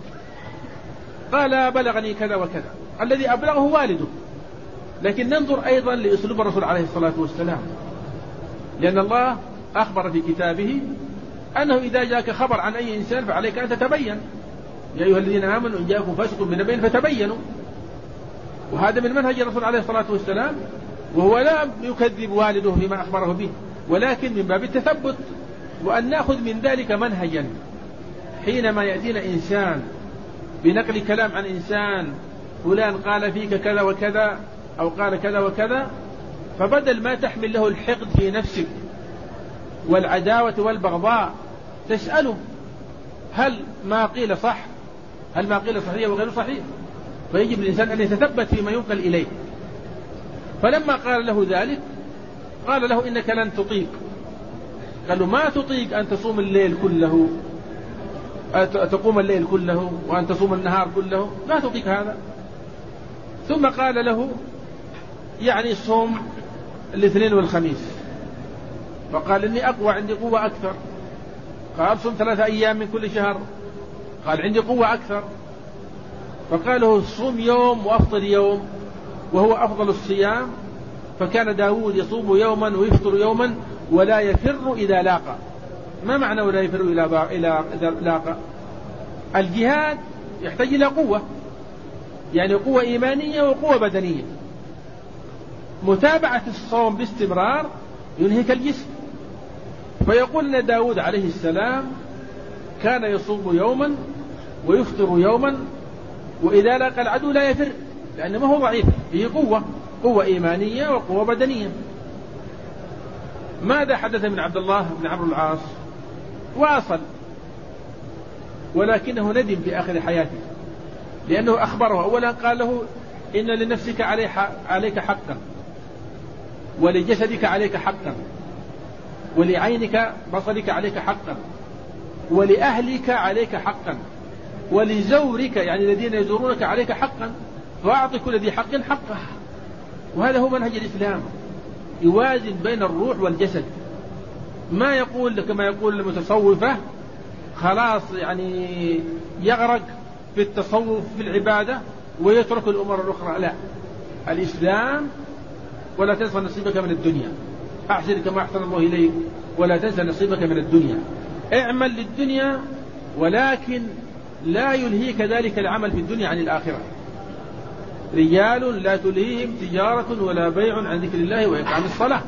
قال: بلغني كذا وكذا. الذي أبلغه والده، لكن ننظر أيضا لأسلوب الرسول عليه الصلاة والسلام، لأن الله أخبر في كتابه أنه إذا جاءك خبر عن أي إنسان فعليك أن تتبين، يا أيها الذين آمنوا إن جاءكم فاسق بنبأ فتبينوا. وهذا من منهج الرسول عليه الصلاة والسلام، وهو لا يكذب والده فيما أخبره به، ولكن من باب التثبت، وأن نأخذ من ذلك منهجا. حينما يأتينا إنسان بنقل كلام عن إنسان، فلان قال فيك كذا وكذا أو قال كذا وكذا، فبدل ما تحمل له الحقد في نفسك والعداوة والبغضاء تسأله هل ما قيل صح، هل ما قيل صحيح وغير صحيح، فيجب الإنسان أن يتثبت فيما ينقل إليه. فلما قال له ذلك قال له: إنك لن تطيق. قال له: ما تطيق أن تصوم الليل كله، تقوم الليل كله وأن تصوم النهار كله، لا تطيق هذا. ثم قال له: يعني صوم الاثنين والخميس. فقال: إني أقوى، عندي قوة أكثر. قال: صوم ثلاثة أيام من كل شهر. قال: عندي قوة أكثر. فقال له: صوم يوم وأفطر يوم، وهو أفضل الصيام. فكان داود يصوم يوما ويفطر يوما ولا يفر إذا لاقى. ما معنى ولا يفر إذا لاقى؟ الجهاد يحتاج إلى قوة، يعني قوة إيمانية وقوة بدنية. متابعة الصوم باستمرار ينهك الجسم. فيقول أن داود عليه السلام كان يصوم يوما ويفطر يوما، وإذا لاقى العدو لا يفر، لأنه ما هو ضعيف، هي قوة قوة إيمانية وقوة بدنية. ماذا حدث من عبد الله بن عمرو بن العاص؟ واصل، ولكنه ندم في آخر حياته، لأنه أخبره. أولا قال له: إن لنفسك عليك حقا، ولجسدك عليك حقا، ولعينك بصرك عليك حقا، ولأهلك عليك حقا، ولزورك يعني الذين يزورونك عليك حقا، فأعط كل ذي حق حقه. وهذا هو منهج الإسلام، يوازن بين الروح والجسد. ما يقول كما يقول المتصوفة خلاص يعني يغرق في التصوف في العبادة ويترك الأمور الأخرى. لا، الإسلام ولا تنسى نصيبك من الدنيا، أحسن كما أحسن الله إليك ولا تنسى نصيبك من الدنيا. اعمل للدنيا ولكن لا يلهيك ذلك العمل في الدنيا عن الآخرة. رجال لا تلهيهم تجارة ولا بيع عن ذكر الله وإقام الصلاة.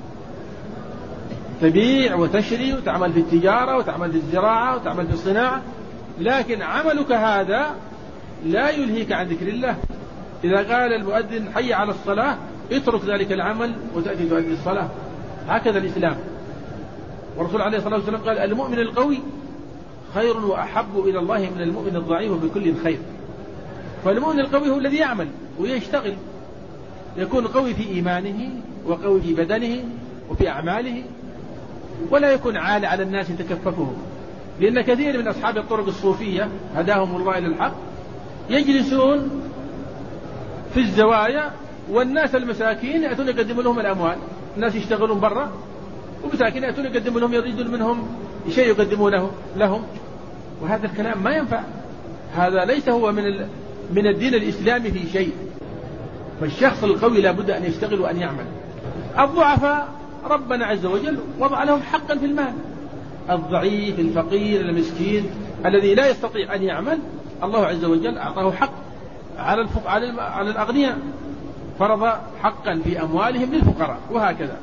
تبيع وتشري وتعمل في التجارة وتعمل في الزراعة وتعمل في الصناعة، لكن عملك هذا لا يلهيك عن ذكر الله. إذا قال المؤذن حي على الصلاة اترك ذلك العمل وتأتي تؤدي الصلاة. هكذا الإسلام. والرسول عليه الصلاة والسلام قال المؤمن القوي خير وأحب إلى الله من المؤمن الضعيف بكل خير. فالمؤمن القوي هو الذي يعمل ويشتغل، يكون قوي في إيمانه وقوي في بدنه وفي أعماله، ولا يكون عالي على الناس يتكففه. لأن كثير من أصحاب الطرق الصوفية هداهم الله إلى الحق يجلسون في الزوايا والناس المساكين يأتون يقدموا لهم الأموال. الناس يشتغلون برا ومساكين يأتون يقدموا لهم، يريدون منهم شيء يقدمونه لهم. وهذا الكلام ما ينفع، هذا ليس هو من من الدين الإسلامي في شيء. فالشخص القوي لا بد أن يشتغل وأن يعمل. الضعفاء ربنا عز وجل وضع لهم حقا في المال. الضعيف الفقير المسكين الذي لا يستطيع أن يعمل الله عز وجل أعطاه حق على الفق... على, الم... على الأغنياء، فرض حقا في أموالهم للفقراء. وهكذا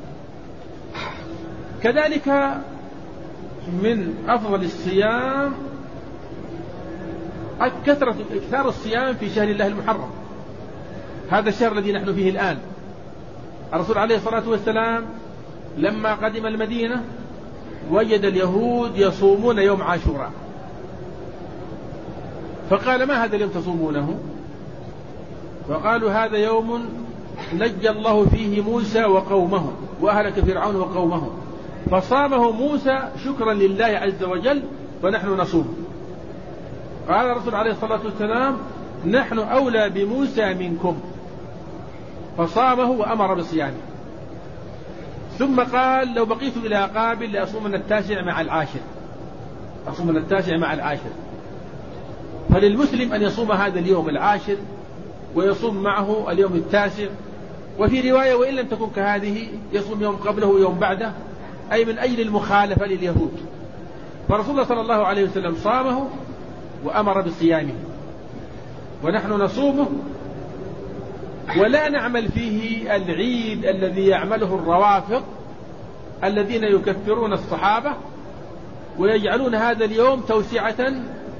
كذلك من أفضل الصيام كثرة إكثار الصيام في شهر الله المحرم، هذا الشهر الذي نحن فيه الآن. الرسول عليه الصلاة والسلام لما قدم المدينة وجد اليهود يصومون يوم عاشوراء، فقال ما هذا اليوم تصومونه؟ فقالوا هذا يوم نجى الله فيه موسى وقومه وأهلك فرعون وقومه، فصامه موسى شكرا لله عز وجل ونحن نصوم. قال الرسول عليه الصلاة والسلام نحن أولى بموسى منكم، فصامه وأمر بصيامه. ثم قال لو بقيت إلى قابل لأصومن التاسع مع العاشر، أصومن التاسع مع العاشر. فللمسلم أن يصوم هذا اليوم العاشر ويصوم معه اليوم التاسع، وفي رواية وإن لم تكن كهذه يصوم يوم قبله ويوم بعده، أي من أجل المخالفة لليهود. فرسول الله صلى الله عليه وسلم صامه وأمر بصيامه ونحن نصومه، ولا نعمل فيه العيد الذي يعمله الروافض الذين يكفرون الصحابة ويجعلون هذا اليوم توسعة،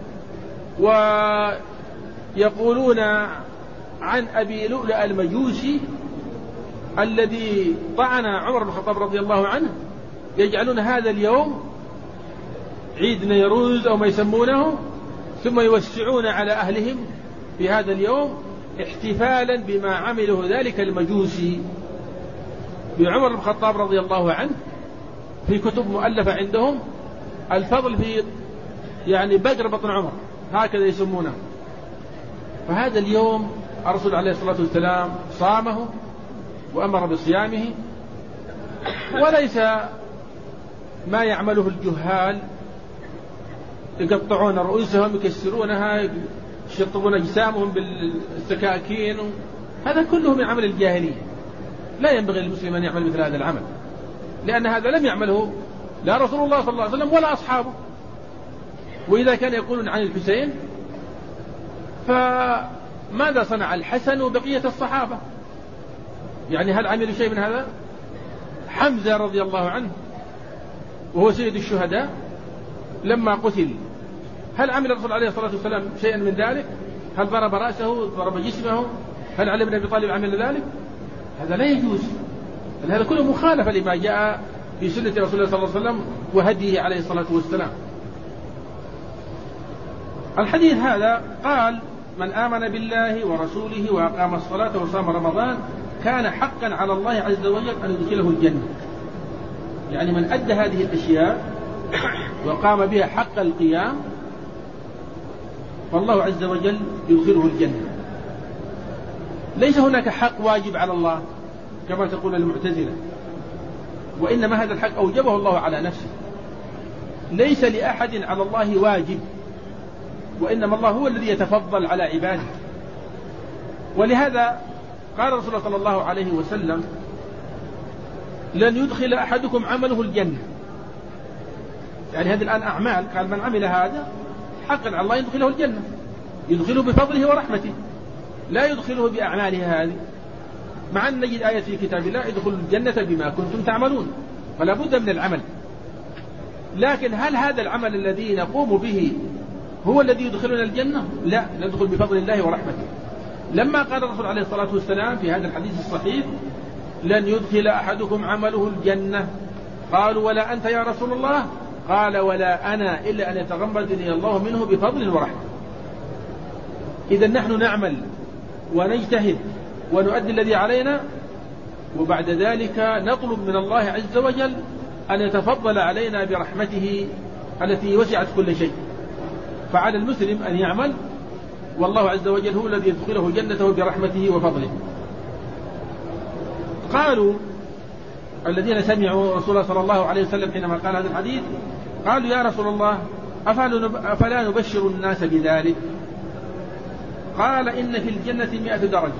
ويقولون عن أبي لؤلؤ المجوسي الذي طعن عمر بن الخطاب رضي الله عنه، يجعلون هذا اليوم عيد نيروز أو ما يسمونه، ثم يوسعون على أهلهم في هذا اليوم احتفالا بما عمله ذلك المجوسي بعمر بن الخطاب رضي الله عنه. في كتب مؤلفة عندهم الفضل في يعني بقر بطن عمر، هكذا يسمونه. فهذا اليوم الرسول عليه الصلاة والسلام صامه وأمر بصيامه، وليس ما يعمله الجهال يقطعون رؤوسهم يكسرونها يشطبون أجسامهم بالسكاكين، هذا كله من عمل الجاهلية. لا ينبغي للمسلم أن يعمل مثل هذا العمل، لأن هذا لم يعمله لا رسول الله صلى الله عليه وسلم ولا أصحابه. وإذا كان يقولون عن الحسين فماذا صنع الحسن وبقية الصحابة؟ يعني هل عملوا شيء من هذا؟ حمزة رضي الله عنه وهو سيد الشهداء لما قتل هل عمل الرسول عليه الصلاة والسلام شيئا من ذلك؟ هل ضرب رأسه ضرب جسمه؟ هل علي بن أبي طالب عمل ذلك؟ هذا لا يجوز. هذا كله مخالفة لما جاء في سنة رسول الله صلى الله عليه وسلم وهديه عليه الصلاة والسلام. الحديث هذا قال من آمن بالله ورسوله وأقام الصلاة وصام رمضان كان حقا على الله عز وجل أن يدخله الجنة. يعني من أدى هذه الأشياء وقام بها حق القيام فالله عز وجل يدخله الجنة. ليس هناك حق واجب على الله كما تقول المعتزلة، وإنما هذا الحق أوجبه الله على نفسه. ليس لأحد على الله واجب، وإنما الله هو الذي يتفضل على عباده. ولهذا قال رسول الله صلى الله عليه وسلم لن يدخل أحدكم عمله الجنة. يعني هذه الآن أعمال، قال من عمل هذا حقا على الله يدخله الجنة، يدخله بفضله ورحمته، لا يدخله بأعماله هذه. مع أن نجد آية في كتاب الله ادخلوا الجنة بما كنتم تعملون، فلا بد من العمل. لكن هل هذا العمل الذي نقوم به هو الذي يدخلنا الجنة؟ لا، ندخل بفضل الله ورحمته. لما قال الرسول عليه الصلاة والسلام في هذا الحديث الصحيح لن يدخل أحدكم عمله الجنة، قالوا ولا أنت يا رسول الله؟ قال ولا أنا إلا أن يتغمدني الله منه بفضل ورحمة. إذا نحن نعمل ونجتهد ونؤدي الذي علينا، وبعد ذلك نطلب من الله عز وجل أن يتفضل علينا برحمته التي وسعت كل شيء. فعلى المسلم أن يعمل، والله عز وجل هو الذي يدخله جنته برحمته وفضله. قالوا الذين سمعوا رسول الله صلى الله عليه وسلم حينما قال هذا الحديث قالوا يا رسول الله أفلا نبشر الناس بذلك؟ قال إن في الجنة مئة درجة.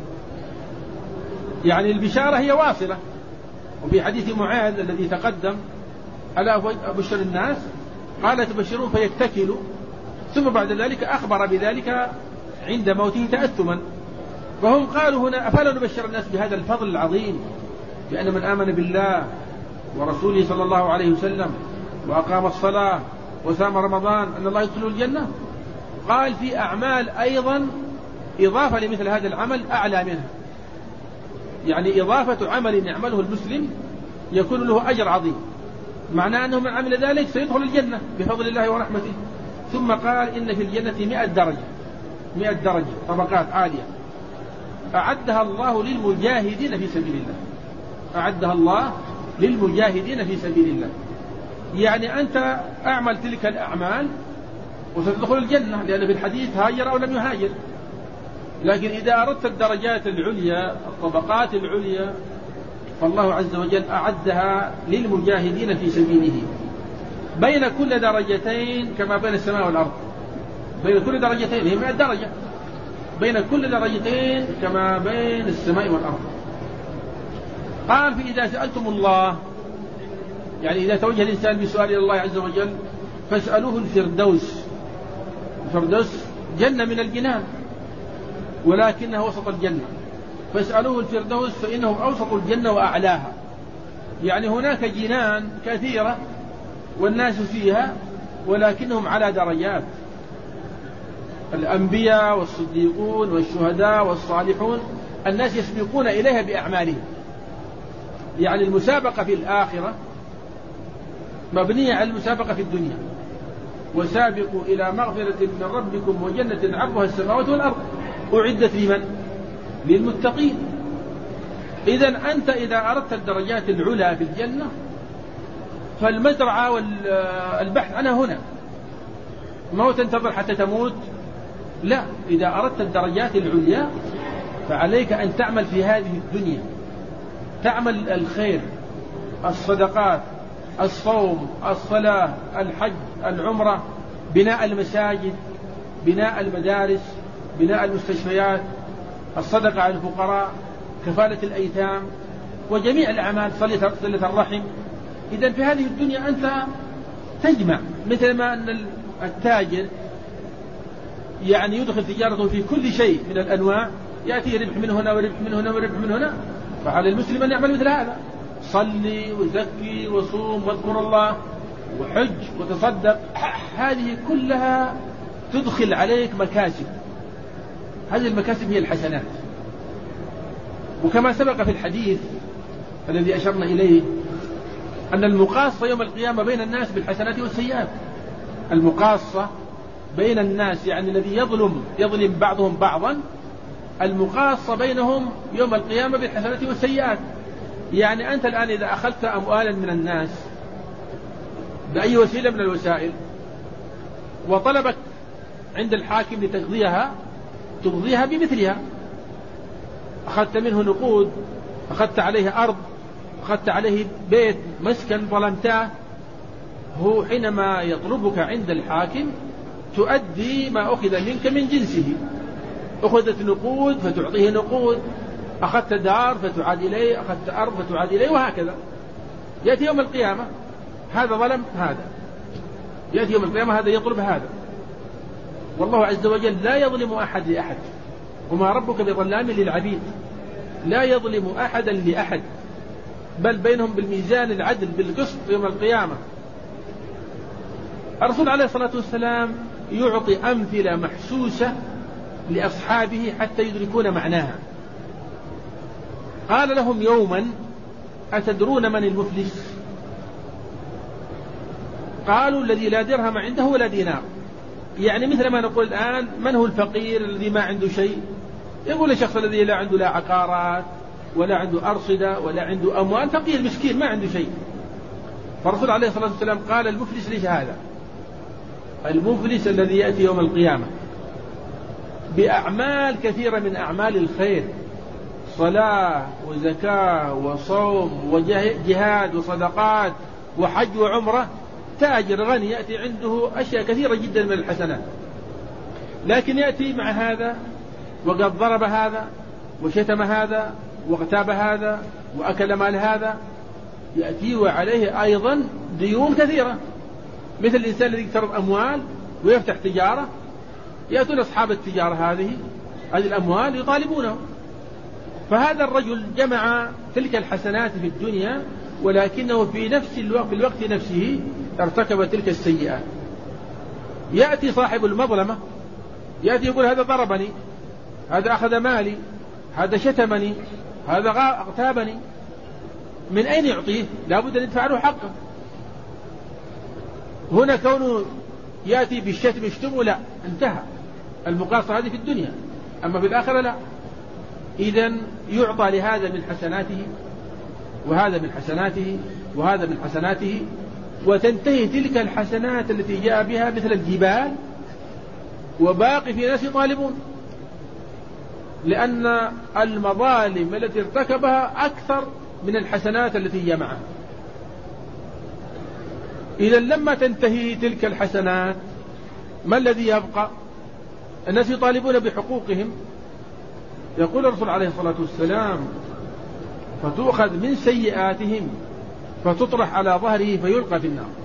يعني البشارة هي واصلة. وفي حديث معاذ الذي تقدم ألا أبشر الناس؟ قال تبشرون فيتكلوا، ثم بعد ذلك أخبر بذلك عند موته تأثما. وهم قالوا هنا أفلا نبشر الناس بهذا الفضل العظيم، بأن من آمن بالله ورسوله صلى الله عليه وسلم وأقام الصلاة وصام رمضان أن الله يدخله الجنة؟ قال في أعمال أيضا إضافة لمثل هذا العمل أعلى منها. يعني إضافة عمل يعمله المسلم يكون له أجر عظيم، معناه أنه من عمل ذلك سيدخل الجنة بفضل الله ورحمته. ثم قال إن في الجنة مئة درجة، مئة درجة طبقات عالية أعدها الله للمجاهدين في سبيل الله، أعدها الله للمجاهدين في سبيل الله. يعني أنت أعمل تلك الأعمال وستدخل الجنة، لأن في الحديث هاجر أو لم يهاجر. لكن إذا أردت الدرجات العليا الطبقات العليا فالله عز وجل أعدها للمجاهدين في سبيله. بين كل درجتين كما بين السماء والأرض، بين كل درجتين هي مئة درجة، بين كل درجتين كما بين السماء والأرض. قال فإذا سألتم الله، يعني إذا توجه الإنسان بسؤال إلى الله عز وجل فاسألوه الفردوس. الفردوس جنة من الجنان ولكنها وسط الجنة، فاسألوه الفردوس فإنه أوسط الجنة وأعلاها. يعني هناك جنان كثيرة والناس فيها ولكنهم على درجات، الأنبياء والصديقون والشهداء والصالحون الناس يسبقون إليها بأعمالهم. يعني المسابقة في الآخرة مبنية على المسابقة في الدنيا. وسابقوا إلى مغفرة من ربكم وجنة عرضها السماوات والأرض أعدت لمن؟ للمتقين. إذن أنت إذا أردت الدرجات العلى في الجنة فالمزرعة والبحث عنها هنا، ما هو تنتظر حتى تموت، لا، إذا أردت الدرجات العليا فعليك أن تعمل في هذه الدنيا، تعمل الخير، الصدقات، الصوم، الصلاة، الحج، العمرة، بناء المساجد، بناء المدارس، بناء المستشفيات، الصدقة على الفقراء، كفالة الأيتام، وجميع الأعمال، صلة الرحم. إذن في هذه الدنيا أنت تجمع، مثل ما أن التاجر يعني يدخل تجارته في كل شيء من الأنواع، يأتي ربح من هنا وربح من هنا وربح من هنا. فعلى المسلم أن يعمل مثل هذا، صلي وزكي وصوم واذكر الله وحج وتصدق، هذه كلها تدخل عليك مكاسب. هذه المكاسب هي الحسنات. وكما سبق في الحديث الذي أشرنا إليه أن المقاصة يوم القيامة بين الناس بالحسنات والسيئات. المقاصة بين الناس، يعني الذي يظلم يظلم بعضهم بعضا، المقاصة بينهم يوم القيامة بالحسنات والسيئات. يعني أنت الآن إذا أخذت أموالا من الناس بأي وسيلة من الوسائل وطلبك عند الحاكم لتقضيها، تقضيها بمثلها. أخذت منه نقود، أخذت عليه أرض، أخذت عليه بيت مسكن ظلمتاه، هو حينما يطلبك عند الحاكم تؤدي ما أخذ منك من جنسه. أخذت نقود فتعطيه نقود، أخذت دار فتعاد إليه، أخذت أرض فتعاد إليه، وهكذا. يأتي يوم القيامة هذا ظلم هذا، يأتي يوم القيامة هذا يطلب هذا. والله عز وجل لا يظلم أحد لأحد، وما ربك بظلام للعبيد. لا يظلم أحدا لأحد، بل بينهم بالميزان العدل بالقسط يوم القيامة. الرسول عليه الصلاة والسلام يعطي أمثلة محسوسة لأصحابه حتى يدركون معناها. قال لهم يوما: أتدرون من المفلس؟ قالوا: الذي لا درهم عنده ولا دينار. يعني مثل ما نقول الآن: من هو الفقير الذي ما عنده شيء؟ يقول الشخص الذي لا عنده لا عقارات ولا عنده أرصدة ولا عنده أموال، فقير مسكين ما عنده شيء. فالرسول عليه الصلاة والسلام قال: المفلس ليس هذا، المفلس الذي يأتي يوم القيامة بأعمال كثيرة من أعمال الخير، صلاة وزكاة وصوم وجهاد وصدقات وحج وعمرة، تاجر غني يأتي عنده أشياء كثيرة جدا من الحسنات، لكن يأتي مع هذا وقد ضرب هذا وشتم هذا واغتاب هذا وأكل مال هذا، يأتي وعليه أيضا ديون كثيرة. مثل الإنسان الذي يقترض أموال ويفتح تجارة، يأتون أصحاب التجارة هذه هذه الأموال يطالبونه. فهذا الرجل جمع تلك الحسنات في الدنيا، ولكنه في نفس الوقت, في الوقت نفسه ارتكب تلك السيئات. يأتي صاحب المظلمة يأتي يقول: هذا ضربني، هذا أخذ مالي، هذا شتمني، هذا اغتابني. من أين يعطيه؟ لا بد أن يدفع له حقه. هنا كونه يأتي بالشتم يشتمه، لا، انتهى المقاصة هذه في الدنيا، أما في الآخرة لا. إذن يعطى لهذا من حسناته وهذا من حسناته وهذا من حسناته، وتنتهي تلك الحسنات التي جاء بها مثل الجبال، وباقي في ناس يطالبون، لأن المظالم التي ارتكبها أكثر من الحسنات التي جمعها. إذا لما تنتهي تلك الحسنات ما الذي يبقى؟ الناس يطالبون بحقوقهم. يقول الرسول عليه الصلاة والسلام: فتؤخذ من سيئاتهم فتطرح على ظهره فيلقى في النار.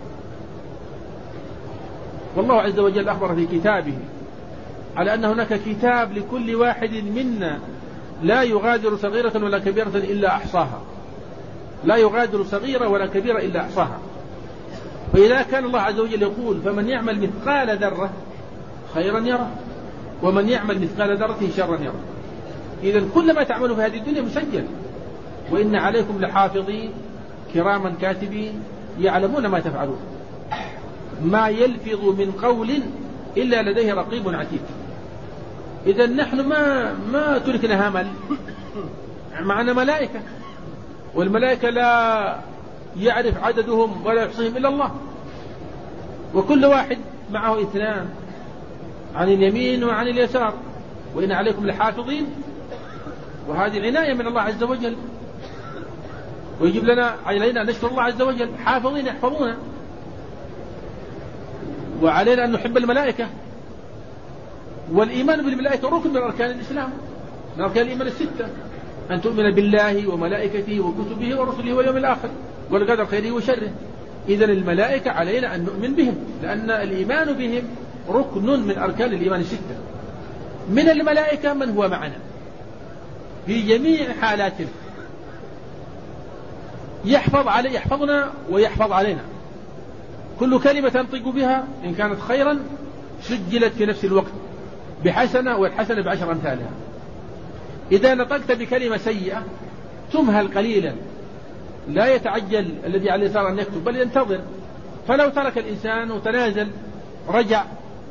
والله عز وجل أخبر في كتابه على أن هناك كتاب لكل واحد منا لا يغادر صغيرة ولا كبيرة إلا أحصاها، لا يغادر صغيرة ولا كبيرة إلا أحصاها. فإذا كان الله عز وجل يقول: فمن يعمل مثقال ذرة خيرا يره، ومن يعمل مثقال ذرة شرا يره. إذن كل ما تعملوا في هذه الدنيا مسجل. وإن عليكم لحافظين كراما كاتبين يعلمون ما تفعلون، ما يلفظ من قول إلا لديه رقيب عتيد. إذن نحن ما ما تركنا همل، معنا ملائكة، والملائكة لا يعرف عددهم ولا يحصيهم إلا الله، وكل واحد معه اثنان عن اليمين وعن اليسار. وإن عليكم لحافظين، وهذه عناية من الله عز وجل، ويجب لنا علينا أن نشكر الله عز وجل. حافظين يحفظون، وعلينا أن نحب الملائكة. والإيمان بالملائكة ركن من أركان الإسلام، من أركان الإيمان الستة: أن تؤمن بالله وملائكته وكتبه ورسله واليوم الآخر والقدر خيره وشره. إذن الملائكة علينا أن نؤمن بهم، لأن الإيمان بهم ركن من أركان الإيمان الستة. من الملائكة من هو معنا في جميع حالاتنا، يحفظ علي يحفظنا ويحفظ علينا. كل كلمة تنطق بها إن كانت خيرا سجلت في نفس الوقت بحسنة، والحسنة بعشر أمثالها. إذا نطقت بكلمة سيئة تمهل قليلا، لا يتعجل الذي على اليسار أن يكتب، بل ينتظر. فلو ترك الإنسان وتنازل رجع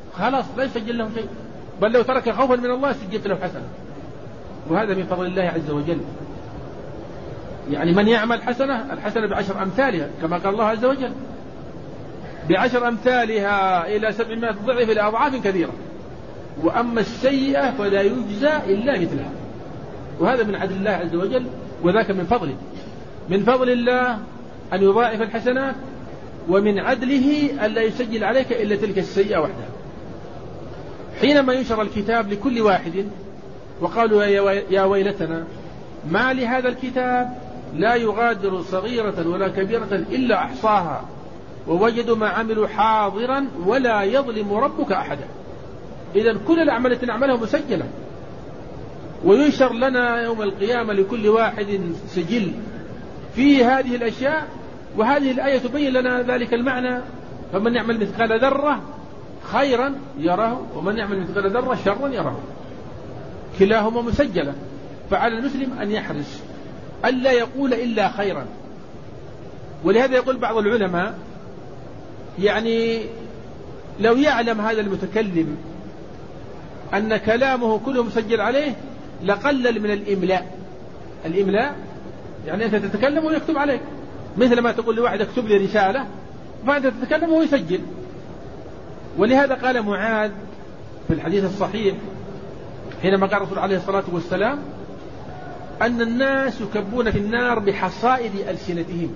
خلاص لا يسجل له شيء، بل لو ترك خوفا من الله سجلت له حسنة. وهذا من فضل الله عز وجل. يعني من يعمل حسنة الحسنة بعشر أمثالها كما قال الله عز وجل، بعشر أمثالها إلى سبعمائة ضعف إلى أضعاف كثيرة. وأما السيئة فلا يجزى إلا مثلها. وهذا من عدل الله عز وجل، وذاك من فضله. من فضل الله أن يضاعف الحسنات، ومن عدله ألا يسجل عليك إلا تلك السيئة وحدها. حينما ينشر الكتاب لكل واحد وقالوا يا ويلتنا ما لهذا الكتاب لا يغادر صغيرة ولا كبيرة إلا أحصاها ووجدوا ما عملوا حاضرا ولا يظلم ربك أحدا. إذن كل الأعمال التي نعملها مسجلة، وينشر لنا يوم القيامة لكل واحد سجل في هذه الأشياء. وهذه الآية تبين لنا ذلك المعنى. فمن يعمل مثقال ذرة خيرا يره، ومن يعمل مثقال ذرة شرا يره، كلاهما مسجلة. فعلى المسلم أن يحرص ألا يقول إلا خيرا. ولهذا يقول بعض العلماء يعني لو يعلم هذا المتكلم أن كلامه كله مسجل عليه لقلل من الإملاء. الإملاء يعني أنت تتكلم ويكتب عليك، مثل ما تقول لواحد اكتب لي رسالة فأنت تتكلم ويسجل. ولهذا قال معاذ في الحديث الصحيح حينما قال الرسول عليه الصلاة والسلام أن الناس يكبون في النار بحصائد ألسنتهم.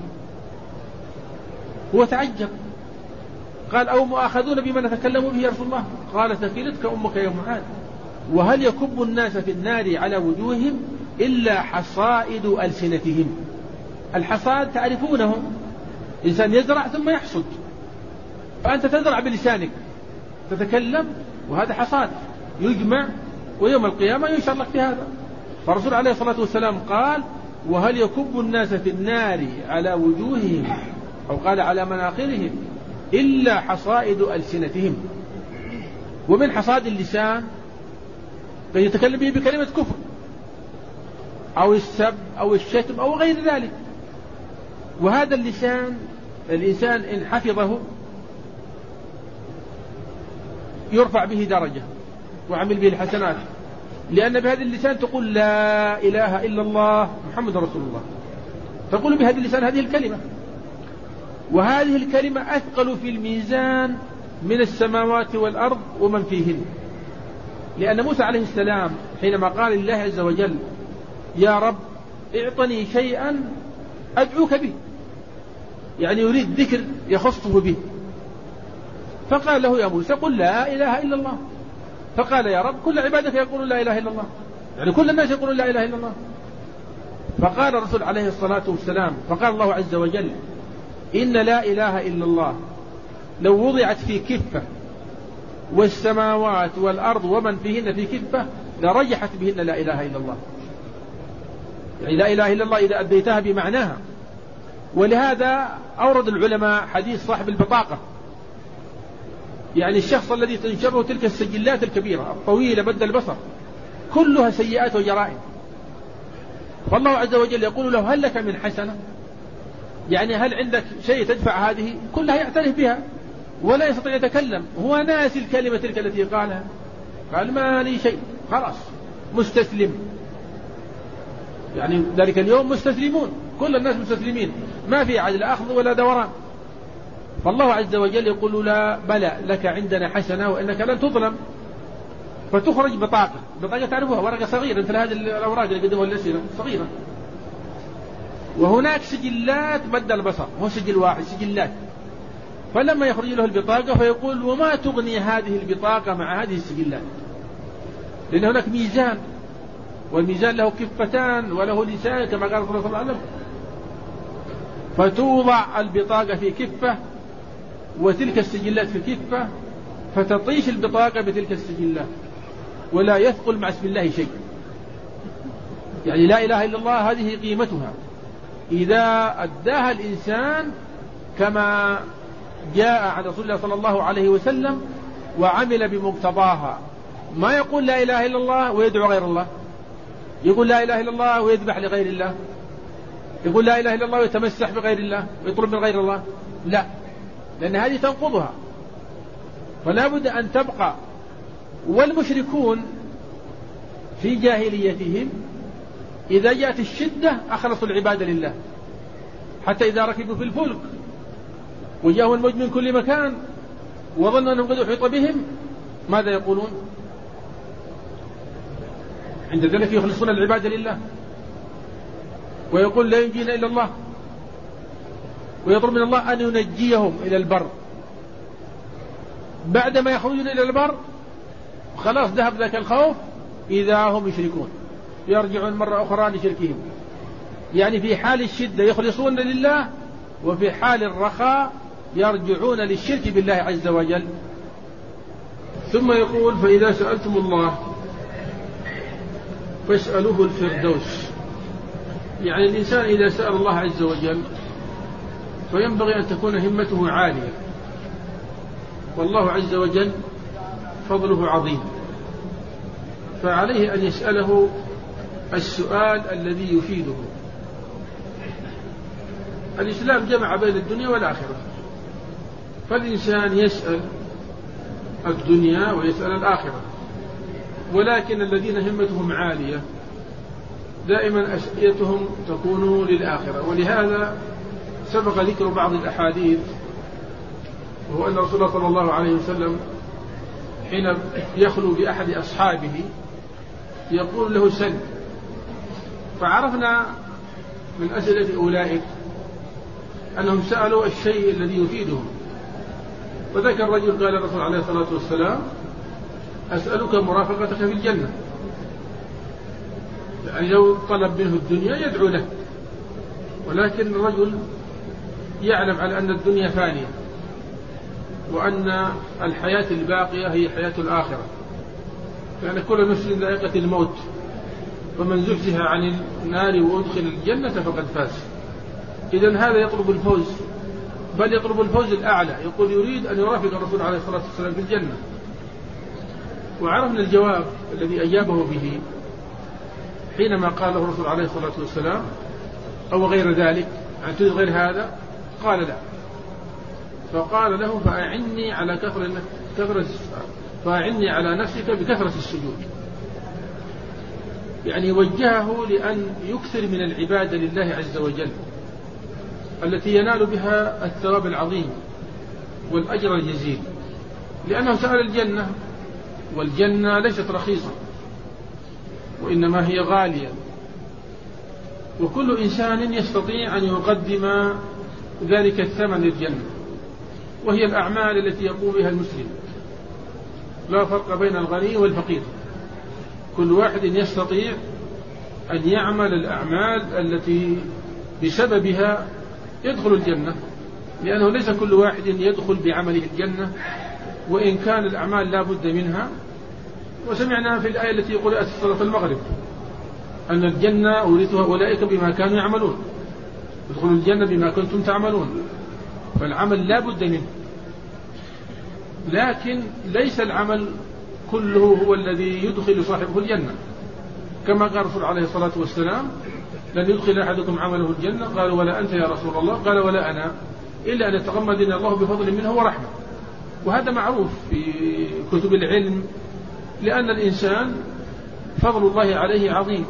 هو تعجب قال أو مؤاخذون بما نتكلم به يا رسول الله؟ قال ثكلتك أمك يا معاذ. وهل يكب الناس في النار على وجوههم إلا حصائد ألسنتهم. الحصاد تعرفونه، إنسان يزرع ثم يحصد، فأنت تزرع بلسانك تتكلم وهذا حصاد يجمع ويوم القيامة ينشر لك في هذا. فالرسول عليه الصلاة والسلام قال وهل يكب الناس في النار على وجوههم أو قال على مناخرهم إلا حصائد ألسنتهم. ومن حصاد اللسان قد يتكلم به بكلمة كفر أو السب أو الشتم أو غير ذلك. وهذا اللسان الإنسان إن حفظه يرفع به درجة وعمل به الحسنات، لأن بهذا اللسان تقول لا إله إلا الله محمد رسول الله، تقول بهذا اللسان هذه الكلمة. وهذه الكلمة أثقل في الميزان من السماوات والأرض ومن فيهن. لأن موسى عليه السلام حينما قال لله عز وجل يا رب اعطني شيئا أدعوك به، يعني يريد ذكر يخصه به، فقال له يا موسى قل لا إله إلا الله. فقال يا رب كل عبادك يقولون لا إله إلا الله، يعني كل الناس يقولون لا إله إلا الله. فقال الرسول عليه الصلاة والسلام فقال الله عز وجل إن لا إله إلا الله لو وضعت في كفة والسماوات والأرض ومن فيهن في كفة لرجحت بهن لا إله إلا الله. يعني لا إله إلا الله إذا أديتها بمعناها. ولهذا أورد العلماء حديث صاحب البطاقة، يعني الشخص الذي تنشره تلك السجلات الكبيرة الطويلة مد البصر كلها سيئات وجرائم. فالله عز وجل يقول له هل لك من حسنة، يعني هل عندك شيء تدفع هذه كلها؟ يعترف بها ولا يستطيع يتكلم، هو ناسي الكلمة تلك التي قالها، قال ما لي شيء، خلاص مستسلم. يعني ذلك اليوم مستسلمون، كل الناس مستسلمين، ما في عدل أخذ ولا دوران. فالله عز وجل يقول لا بلى لك عندنا حسنة وإنك لن تظلم. فتخرج بطاقة، بطاقة تعرفوها ورقة صغيرة مثل هذه الأوراق اللي قدمها الأسئلة صغيرة، وهناك سجلات مد البصر، هو سجل واحد سجلات. فلما يخرج له البطاقة فيقول وما تغني هذه البطاقة مع هذه السجلات، لأن هناك ميزان، والميزان له كفتان وله لسان كما قال صلى الله عليه وسلم. فتوضع البطاقة في كفة وتلك السجلات في كفة، فتطيش البطاقة بتلك السجلات ولا يثقل مع اسم الله شيء. يعني لا إله إلا الله هذه قيمتها إذا أداها الإنسان كما جاء عن رسول الله صلى الله عليه وسلم وعمل بمقتضاها. ما يقول لا إله إلا الله ويدعو غير الله، يقول لا إله إلا الله ويذبح لغير الله، يقول لا إله إلا الله ويتمسح بغير الله ويطلب من غير الله، لا، لأن هذه تنقضها. فلا بد أن تبقى. والمشركون في جاهليتهم إذا جاءت الشدة أخلصوا العبادة لله، حتى إذا ركبوا في الفلك وجاءوا الموج من كل مكان وظنوا أنهم قد أحيط بهم ماذا يقولون؟ عند ذلك يخلصون العبادة لله، ويقول لا ينجينا إلا الله، ويطلب من الله أن ينجيهم إلى البر. بعدما يخرجون إلى البر خلاص ذهب ذاك الخوف، إذا هم يشركون، يرجعون مرة أخرى لشركهم. يعني في حال الشدة يخلصون لله، وفي حال الرخاء يرجعون للشرك بالله عز وجل. ثم يقول فإذا سألتم الله فاسألوه الفردوس. يعني الإنسان إذا سأل الله عز وجل فينبغي أن تكون همته عالية، والله عز وجل فضله عظيم، فعليه أن يسأله السؤال الذي يفيده. الإسلام جمع بين الدنيا والآخرة، فالإنسان يسأل الدنيا ويسأل الآخرة، ولكن الذين همتهم عالية دائما أسئلتهم تكون للآخرة. ولهذا سبق ذكر بعض الأحاديث، وهو أن رسول الله صلى الله عليه وسلم حين يخلو بأحد أصحابه يقول له سل، فعرفنا من أسئلة أولئك أنهم سألوا الشيء الذي يفيدهم. وذكر الرجل قال الرسول عليه الصلاة والسلام أسألك مرافقتك في الجنة. يعني لو طلب منه الدنيا يدعو له، ولكن الرجل يعلم على أن الدنيا فانية، وأن الحياة الباقية هي حياة الآخرة، لأن يعني كل نفس ذائقة الموت، فمن زحزح عن النار وأدخل الجنة فقد فاز. إذن هذا يطلب الفوز، بل يطلب الفوز الأعلى، يقول يريد أن يرافق الرسول عليه الصلاة والسلام في الجنة. وعرفنا الجواب الذي أجابه به حينما قال له الرسول عليه الصلاة والسلام أو غير ذلك، عن تريد غير هذا؟ قال لا. فقال له فأعني على كثرة كثرة فأعني على نفسك بكثرة السجود. يعني وجهه لأن يكثر من العبادة لله عز وجل التي ينال بها الثواب العظيم والأجر الجزيل، لأنه سأل الجنة، والجنة ليست رخيصة وإنما هي غالية، وكل إنسان يستطيع أن يقدم ذلك الثمن للجنة، وهي الأعمال التي يقوم بها المسلم. لا فرق بين الغني والفقير، كل واحد يستطيع أن يعمل الأعمال التي بسببها يدخل الجنة، لأنه ليس كل واحد يدخل بعمله الجنة، وإن كان الأعمال لا بد منها. وسمعنا في الآية التي يقول صلاة المغرب أن الجنة أورثها أولئك بما كانوا يعملون، يدخلوا الجنة بما كنتم تعملون، فالعمل لا بد منه. لكن ليس العمل كله هو الذي يدخل صاحبه الجنة، كما قال الرسول عليه الصلاة والسلام لن يدخل أحدكم عمله الجنة، قالوا ولا أنت يا رسول الله؟ قال ولا أنا، إلا أن يتغمدنا الله بفضل منه ورحمة. وهذا معروف في كتب العلم، لأن الإنسان فضل الله عليه عظيم،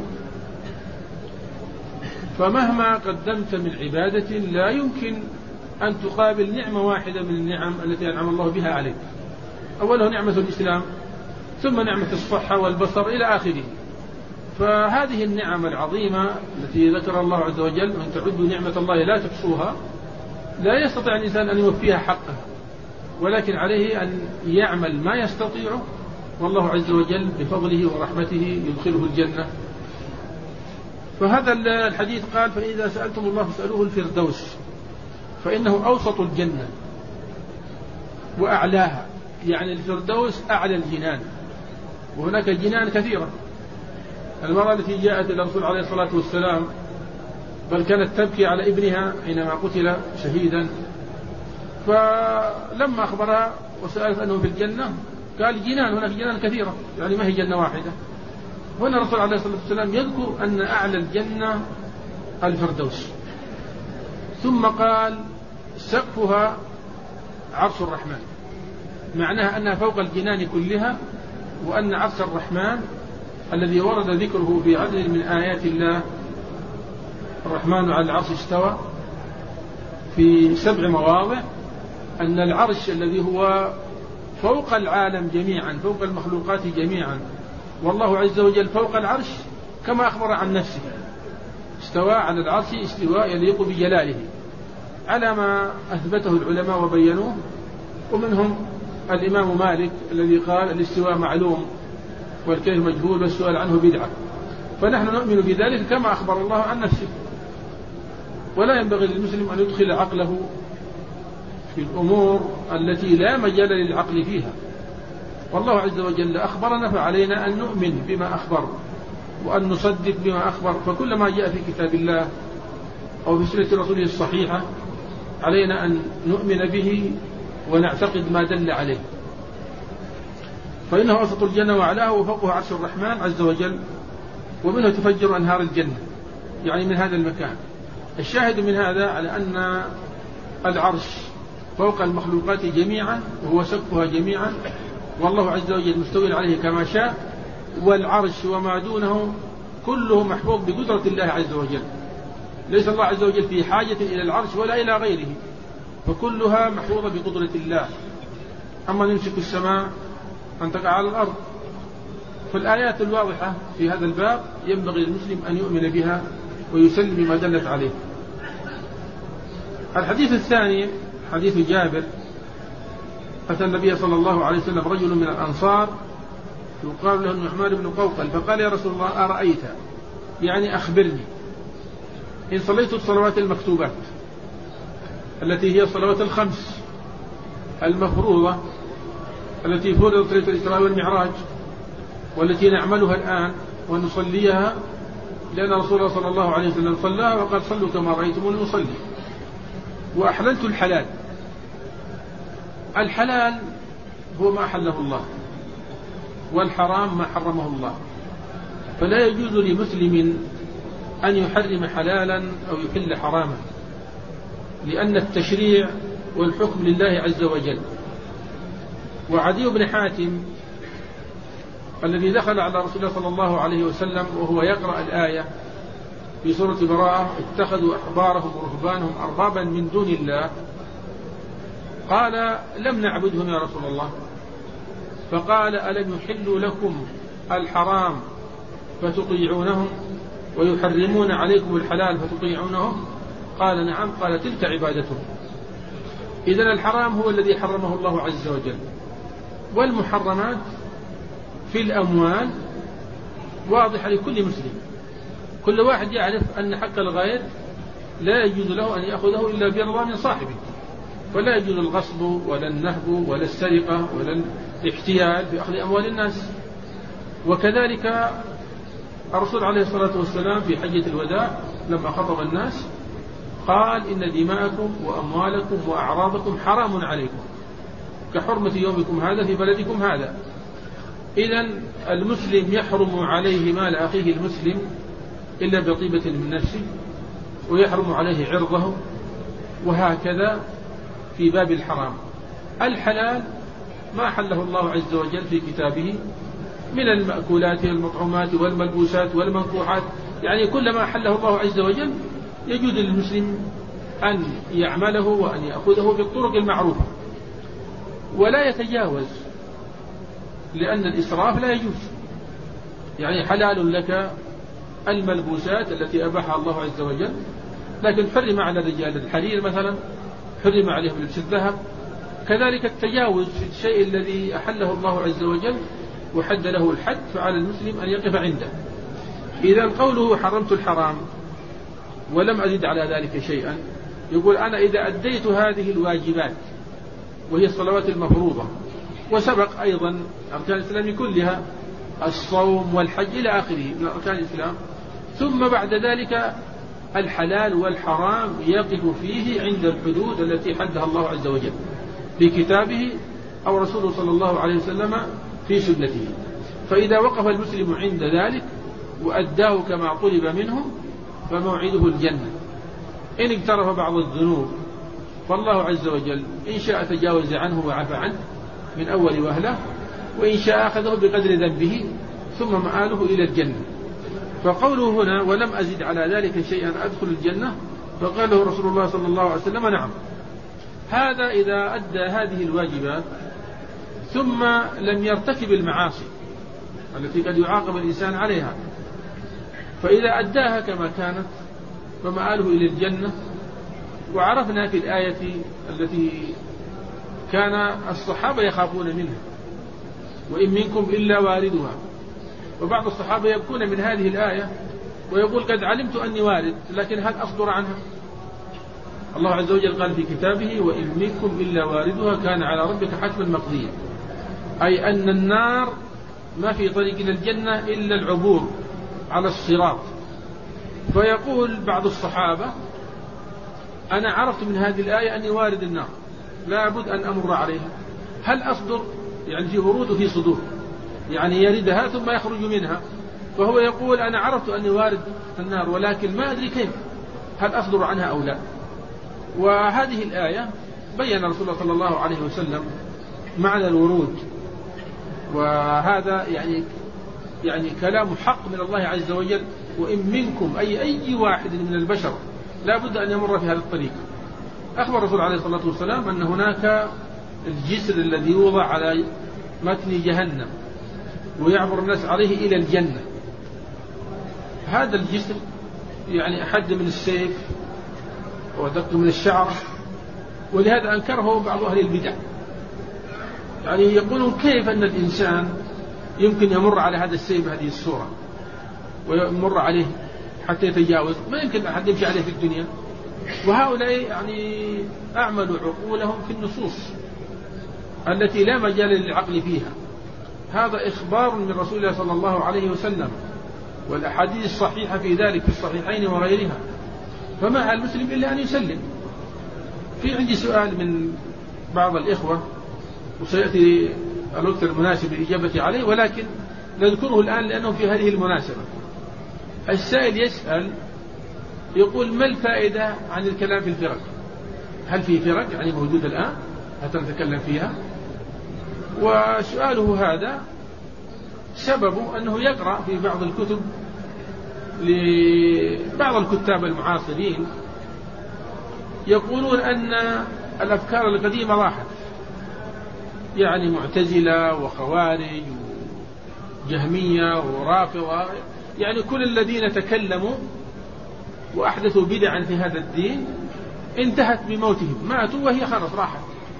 فمهما قدمت من عبادة لا يمكن أن تقابل نعمة واحدة من النعم التي أنعم الله بها عليك. أوله نعمة الإسلام، ثم نعمة الصحة والبصر إلى آخره. فهذه النعم العظيمة التي ذكر الله عز وجل وإن تعدوا نعمة الله لا تحصوها، لا يستطيع الإنسان أن يوفيها حقه، ولكن عليه أن يعمل ما يستطيعه، والله عز وجل بفضله ورحمته يدخله الجنة. فهذا الحديث قال فإذا سألتم الله فاسألوه الفردوس، فإنه أوسط الجنة وأعلاها. يعني الفردوس أعلى الجنان، وهناك جنان كثيرة. المرأة التي جاءت إلى الرسول عليه الصلاة والسلام بل كانت تبكي على ابنها حينما قتل شهيدا، فلما أخبرها وسألت أنه في الجنة قال جنان، هناك جنان كثيرة، يعني ما هي جنة واحدة. هنا الرسول عليه الصلاة والسلام يذكر أن أعلى الجنة الفردوس، ثم قال سقفها عرش الرحمن. معناها أنها فوق الجنان كلها، وأن عرش الرحمن الذي ورد ذكره في عدد من آيات الله، الرحمن على العرش استوى في سبع مواضع، أن العرش الذي هو فوق العالم جميعا، فوق المخلوقات جميعا، والله عز وجل فوق العرش كما أخبر عن نفسه، استوى على العرش استواء يليق بجلاله على ما أثبته العلماء وبينوه. ومنهم الإمام مالك الذي قال الاستواء معلوم والكيف مجهول والسؤال عنه بدعة، فنحن نؤمن بذلك كما أخبر الله عن نفسه. ولا ينبغي للمسلم أن يدخل عقله في الأمور التي لا مجال للعقل فيها، والله عز وجل أخبرنا فعلينا أن نؤمن بما أخبر وأن نصدق بما أخبر. فكل ما جاء في كتاب الله أو في سنة رسوله الصحيحة علينا أن نؤمن به ونعتقد ما دل عليه، فإنه وسط الجنة وعلاه وفوقه عرش الرحمن عز وجل، ومنه تفجر أنهار الجنة، يعني من هذا المكان. الشاهد من هذا على أن العرش فوق المخلوقات جميعا وهو سقفها جميعا، والله عز وجل مستوي عليه كما شاء، والعرش وما دونه كله محفوظ بقدرة الله عز وجل. ليس الله عز وجل في حاجة إلى العرش ولا إلى غيره، فكلها محفوظة بقدرة الله. أما نمسك السماء أن تقع على الأرض. فالآيات الواضحة في هذا الباب ينبغي للمسلم أن يؤمن بها ويسلم بما دلت عليه. الحديث الثاني حديث جابر. أتى النبي صلى الله عليه وسلم رجل من الأنصار يقال له النعمان بن قوقل، فقال يا رسول الله أرأيت، يعني أخبرني، إن صليت الصلوات المكتوبات التي هي الصلوات الخمس المفروضة التي فرضت ليلة الإسراء والمعراج والتي نعملها الآن ونصليها، لأن رسول الله صلى الله عليه وسلم صلاها وقال صلوا كما رأيتموني أصلي، وأحللت الحلال. الحلال هو ما أحله الله، والحرام ما حرمه الله، فلا يجوز لمسلم أن يحرم حلالا أو يحل حراما، لأن التشريع والحكم لله عز وجل. وعدي بن حاتم الذي دخل على رسول الله صلى الله عليه وسلم وهو يقرأ الآية في سورة براءة اتخذوا أحبارهم ورهبانهم أربابا من دون الله، قال لم نعبدهم يا رسول الله. فقال ألم يحلوا لكم الحرام فتطيعونهم ويحرمون عليكم الحلال فتطيعونهم؟ قال نعم. قال تلك عبادتهم. إذن الحرام هو الذي حرمه الله عز وجل، والمحرمات في الأموال واضحة لكل مسلم، كل واحد يعرف أن حق الغير لا يجوز له أن يأخذه إلا برضا من صاحبه، ولا يجوز الغصب ولا النهب ولا السرقة ولا الاحتيال في أخذ أموال الناس. وكذلك الرسول عليه الصلاة والسلام في حجة الوداع لما خطب الناس قال إن دماءكم وأموالكم وأعراضكم حرام عليكم كحرمة يومكم هذا في بلدكم هذا. إذن المسلم يحرم عليه مال أخيه المسلم إلا بطيبة من نفسه، ويحرم عليه عرضه، وهكذا في باب الحرام. الحلال ما حله الله عز وجل في كتابه من المأكولات والمطعومات والملبوسات والمنكوحات، يعني كل ما حله الله عز وجل يجوز للمسلم أن يعمله وأن يأخذه بالطرق المعروفة ولا يتجاوز، لأن الإسراف لا يجوز. يعني حلال لك الملبوسات التي أباحها الله عز وجل، لكن حرم على الرجال الحرير مثلا، حرم عليهم لبس الذهب. كذلك التجاوز في الشيء الذي أحله الله عز وجل وحد له الحد، فعلى المسلم أن يقف عنده. إذا قوله حرمت الحرام ولم أزد على ذلك شيئا، يقول أنا إذا أديت هذه الواجبات وهي الصلوات المفروضة، وسبق أيضا أركان الإسلام كلها الصوم والحج إلى آخره من أركان الإسلام، ثم بعد ذلك الحلال والحرام يقف فيه عند الحدود التي حدها الله عز وجل في كتابه أو رسوله صلى الله عليه وسلم في سنته. فإذا وقف المسلم عند ذلك وأداه كما طلب منه فموعده الجنة. إن اقترف بعض الذنوب فالله عز وجل إن شاء تجاوز عنه وعفى عنه، من أول وهلة، وإن شاء أخذه بقدر ذنبه ثم مآله إلى الجنة. فقوله هنا ولم أزد على ذلك شيئا أدخل الجنة، فقال له رسول الله صلى الله عليه وسلم نعم. هذا إذا أدى هذه الواجبات ثم لم يرتكب المعاصي التي قد يعاقب الإنسان عليها، فإذا أداها كما كانت فمآله إلى الجنة. وعرفنا في الآية التي كان الصحابة يخافون منها وإن منكم إلا واردها، وبعض الصحابة يبكون من هذه الآية ويقول قد علمت أني وارد لكن هل أصدر عنها؟ الله عز وجل قال في كتابه وإن منكم إلا واردها كان على ربك حتما مقضيا، أي أن النار ما في طريق إلى الجنة إلا العبور على الصراط. فيقول بعض الصحابة أنا عرفت من هذه الآية أني وارد النار لا بد أن أمر عليها، هل أصدر؟ يعني في ورود وفي صدور، يعني يردها ثم يخرج منها. فهو يقول أنا عرفت أني وارد النار ولكن ما أدري كيف، هل أصدر عنها أو لا. وهذه الآية بين رسول الله صلى الله عليه وسلم معنى الورود، وهذا يعني يعني كلام حق من الله عز وجل، وإن منكم أي أي واحد من البشر لا بد أن يمر في هذا الطريق. أخبر الرسول عليه الصلاة والسلام أن هناك الجسر الذي يوضع على متن جهنم ويعبر الناس عليه إلى الجنة. هذا الجسر يعني أحد من السيف ودق من الشعر، ولهذا أنكره بعض أهل البدع، يعني يقولون كيف أن الإنسان يمكن يمر على هذا السيف بهذه الصورة ويمر عليه حتى يتجاوز، ما يمكن أحد يمشي عليه في الدنيا. وهؤلاء يعني أعملوا عقولهم في النصوص التي لا مجال للعقل فيها. هذا إخبار من رسول الله صلى الله عليه وسلم، والأحاديث الصحيحة في ذلك في الصحيحين وغيرها، فما على المسلم إلا أن يسلم. في عندي سؤال من بعض الإخوة وسيأتي الوقت المناسب للإجابة عليه، ولكن نذكره الآن لأنه في هذه المناسبة. السائل يسأل يقول ما الفائدة عن الكلام في الفرق؟ هل في فرق يعني موجودة الآن حتى نتكلم فيها؟ وسؤاله هذا سببه أنه يقرأ في بعض الكتب لبعض الكتاب المعاصرين يقولون أن الأفكار القديمة راحت، يعني معتزلة وخوارج وجهمية ورافضة، يعني كل الذين تكلموا وأحدثوا بدعا في هذا الدين انتهت بموتهم، ماتوا وهي خلاص راحت.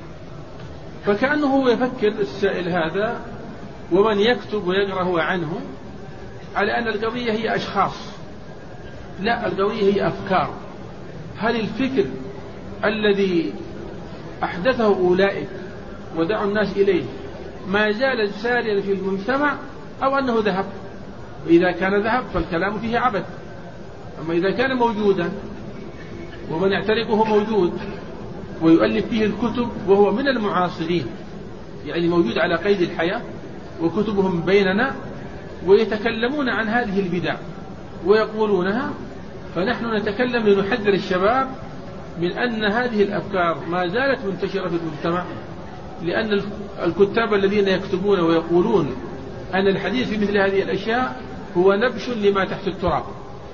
فكأنه هو يفكر السائل هذا ومن يكتب ويقرأ عنه على أن القضية هي أشخاص، لا، القضية هي أفكار. هل الفكر الذي أحدثه أولئك ودعوا الناس إليه ما زال ساريا في المجتمع أو أنه ذهب؟ وإذا كان ذهب فالكلام فيه عبث. أما إذا كان موجودا ومن يعترفه موجود ويؤلف فيه الكتب وهو من المعاصرين، يعني موجود على قيد الحياة وكتبهم بيننا ويتكلمون عن هذه البدع ويقولونها، فنحن نتكلم لنحذر الشباب من أن هذه الأفكار ما زالت منتشرة في المجتمع، لأن الكتاب الذين يكتبون ويقولون أن الحديث في مثل هذه الأشياء هو نبش لما تحت التراب،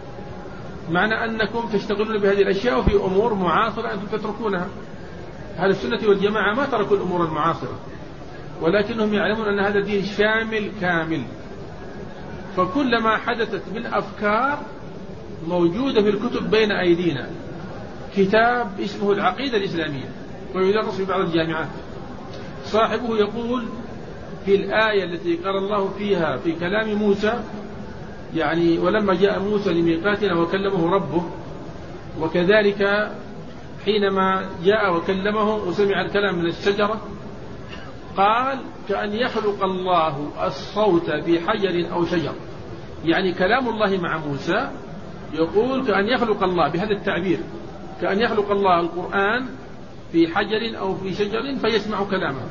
معنى أنكم تشتغلون بهذه الأشياء وفي أمور معاصرة أنتم تتركونها. أهل السنة والجماعة ما تركوا الأمور المعاصرة، ولكنهم يعلمون أن هذا الدين شامل كامل، فكلما حدثت من أفكار موجودة في الكتب بين أيدينا. كتاب اسمه العقيدة الإسلامية ويدرس في بعض الجامعات، صاحبه يقول في الآية التي قال الله فيها في كلام موسى، يعني ولما جاء موسى لميقاتنا وكلمه ربه، وكذلك حينما جاء وكلمه وسمع الكلام من الشجرة قال كأن يخلق الله الصوت في حجر أو شجر، يعني كلام الله مع موسى يقول كأن يخلق الله بهذا التعبير، كأن يخلق الله القرآن في حجر أو في شجر فيسمع كلامه.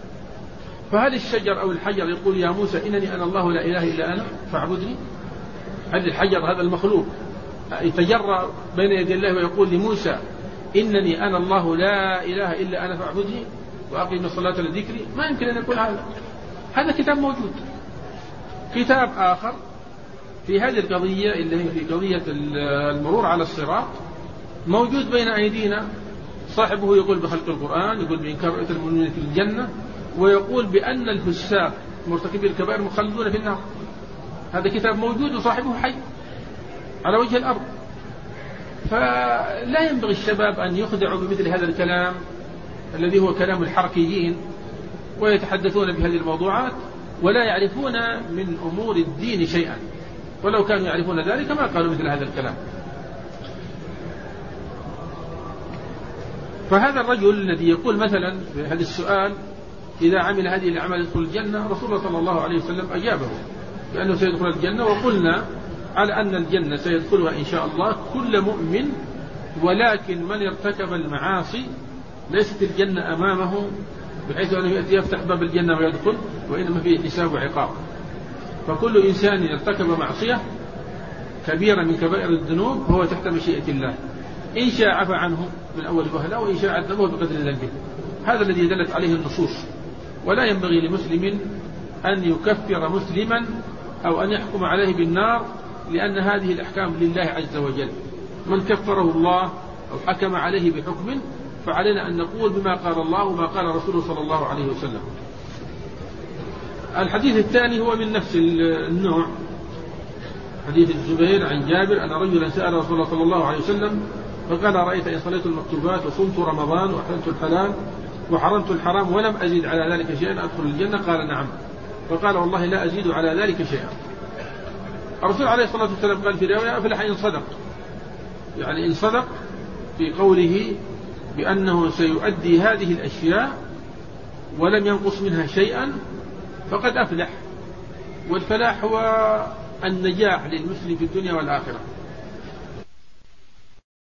فهل الشجر أو الحجر يقول يا موسى إنني أنا الله لا إله إلا أنا فاعبدني؟ هل الحجر هذا المخلوق يتجرأ بين يدي الله ويقول لموسى إنني أنا الله لا إله إلا أنا فاعبدني؟ وأقيم الصلاة لذكري، ما يمكن أن يكون هذا. هذا كتاب موجود. كتاب آخر في هذه القضية اللي هي في قضية المرور على الصراط موجود بين أيدينا، صاحبه يقول بخلق القرآن، يقول بإنكار المؤمنين في الجنة، ويقول بأن الفساق مرتكبي الكبائر مخلدون في النار. هذا كتاب موجود وصاحبه حي على وجه الأرض. فلا ينبغي الشباب أن يخدعوا بمثل هذا الكلام الذي هو كلام الحركيين، ويتحدثون بهذه الموضوعات ولا يعرفون من أمور الدين شيئا، ولو كانوا يعرفون ذلك ما قالوا مثل هذا الكلام. فهذا الرجل الذي يقول مثلا في هذا السؤال إذا عمل هذه الأعمال يدخل الجنة، رسول الله صلى الله عليه وسلم أجابه بأنه سيدخل الجنة، وقلنا على أن الجنة سيدخلها إن شاء الله كل مؤمن، ولكن من ارتكب المعاصي ليست الجنة أمامه بحيث أنه يأتي يفتح باب الجنة ويدخل، وإنما فيه حساب وعقاب. فكل إنسان ارتكب معصية كبيرة من كبائر الذنوب هو تحت مشيئة الله، إن شاء عفى عنه من أول وهلة، وإن شاء عذبه بقدر ذنبه. هذا الذي دلت عليه النصوص. ولا ينبغي لمسلم أن يكفر مسلما أو أن يحكم عليه بالنار، لأن هذه الأحكام لله عز وجل. من كفره الله أو حكم عليه بحكم فعلينا أن نقول بما قال الله وما قال رسوله صلى الله عليه وسلم. الحديث الثاني هو من نفس النوع، حديث الزبير عن جابر أن رجلا سأل رسول الله صلى الله عليه وسلم فقال رأيت إن صليت المكتوبات وصمت رمضان وأحللت الحلال وحرمت الحرام ولم أزيد على ذلك شيئا أدخل الجنة؟ قال نعم. فقال والله لا أزيد على ذلك شيئا. الرسول عليه الصلاة والسلام قال في رواية أفلح إن صدق، يعني إن صدق في قوله بأنه سيؤدي هذه الأشياء ولم ينقص منها شيئا فقد أفلح. والفلاح هو النجاح للمسلم في الدنيا والآخرة.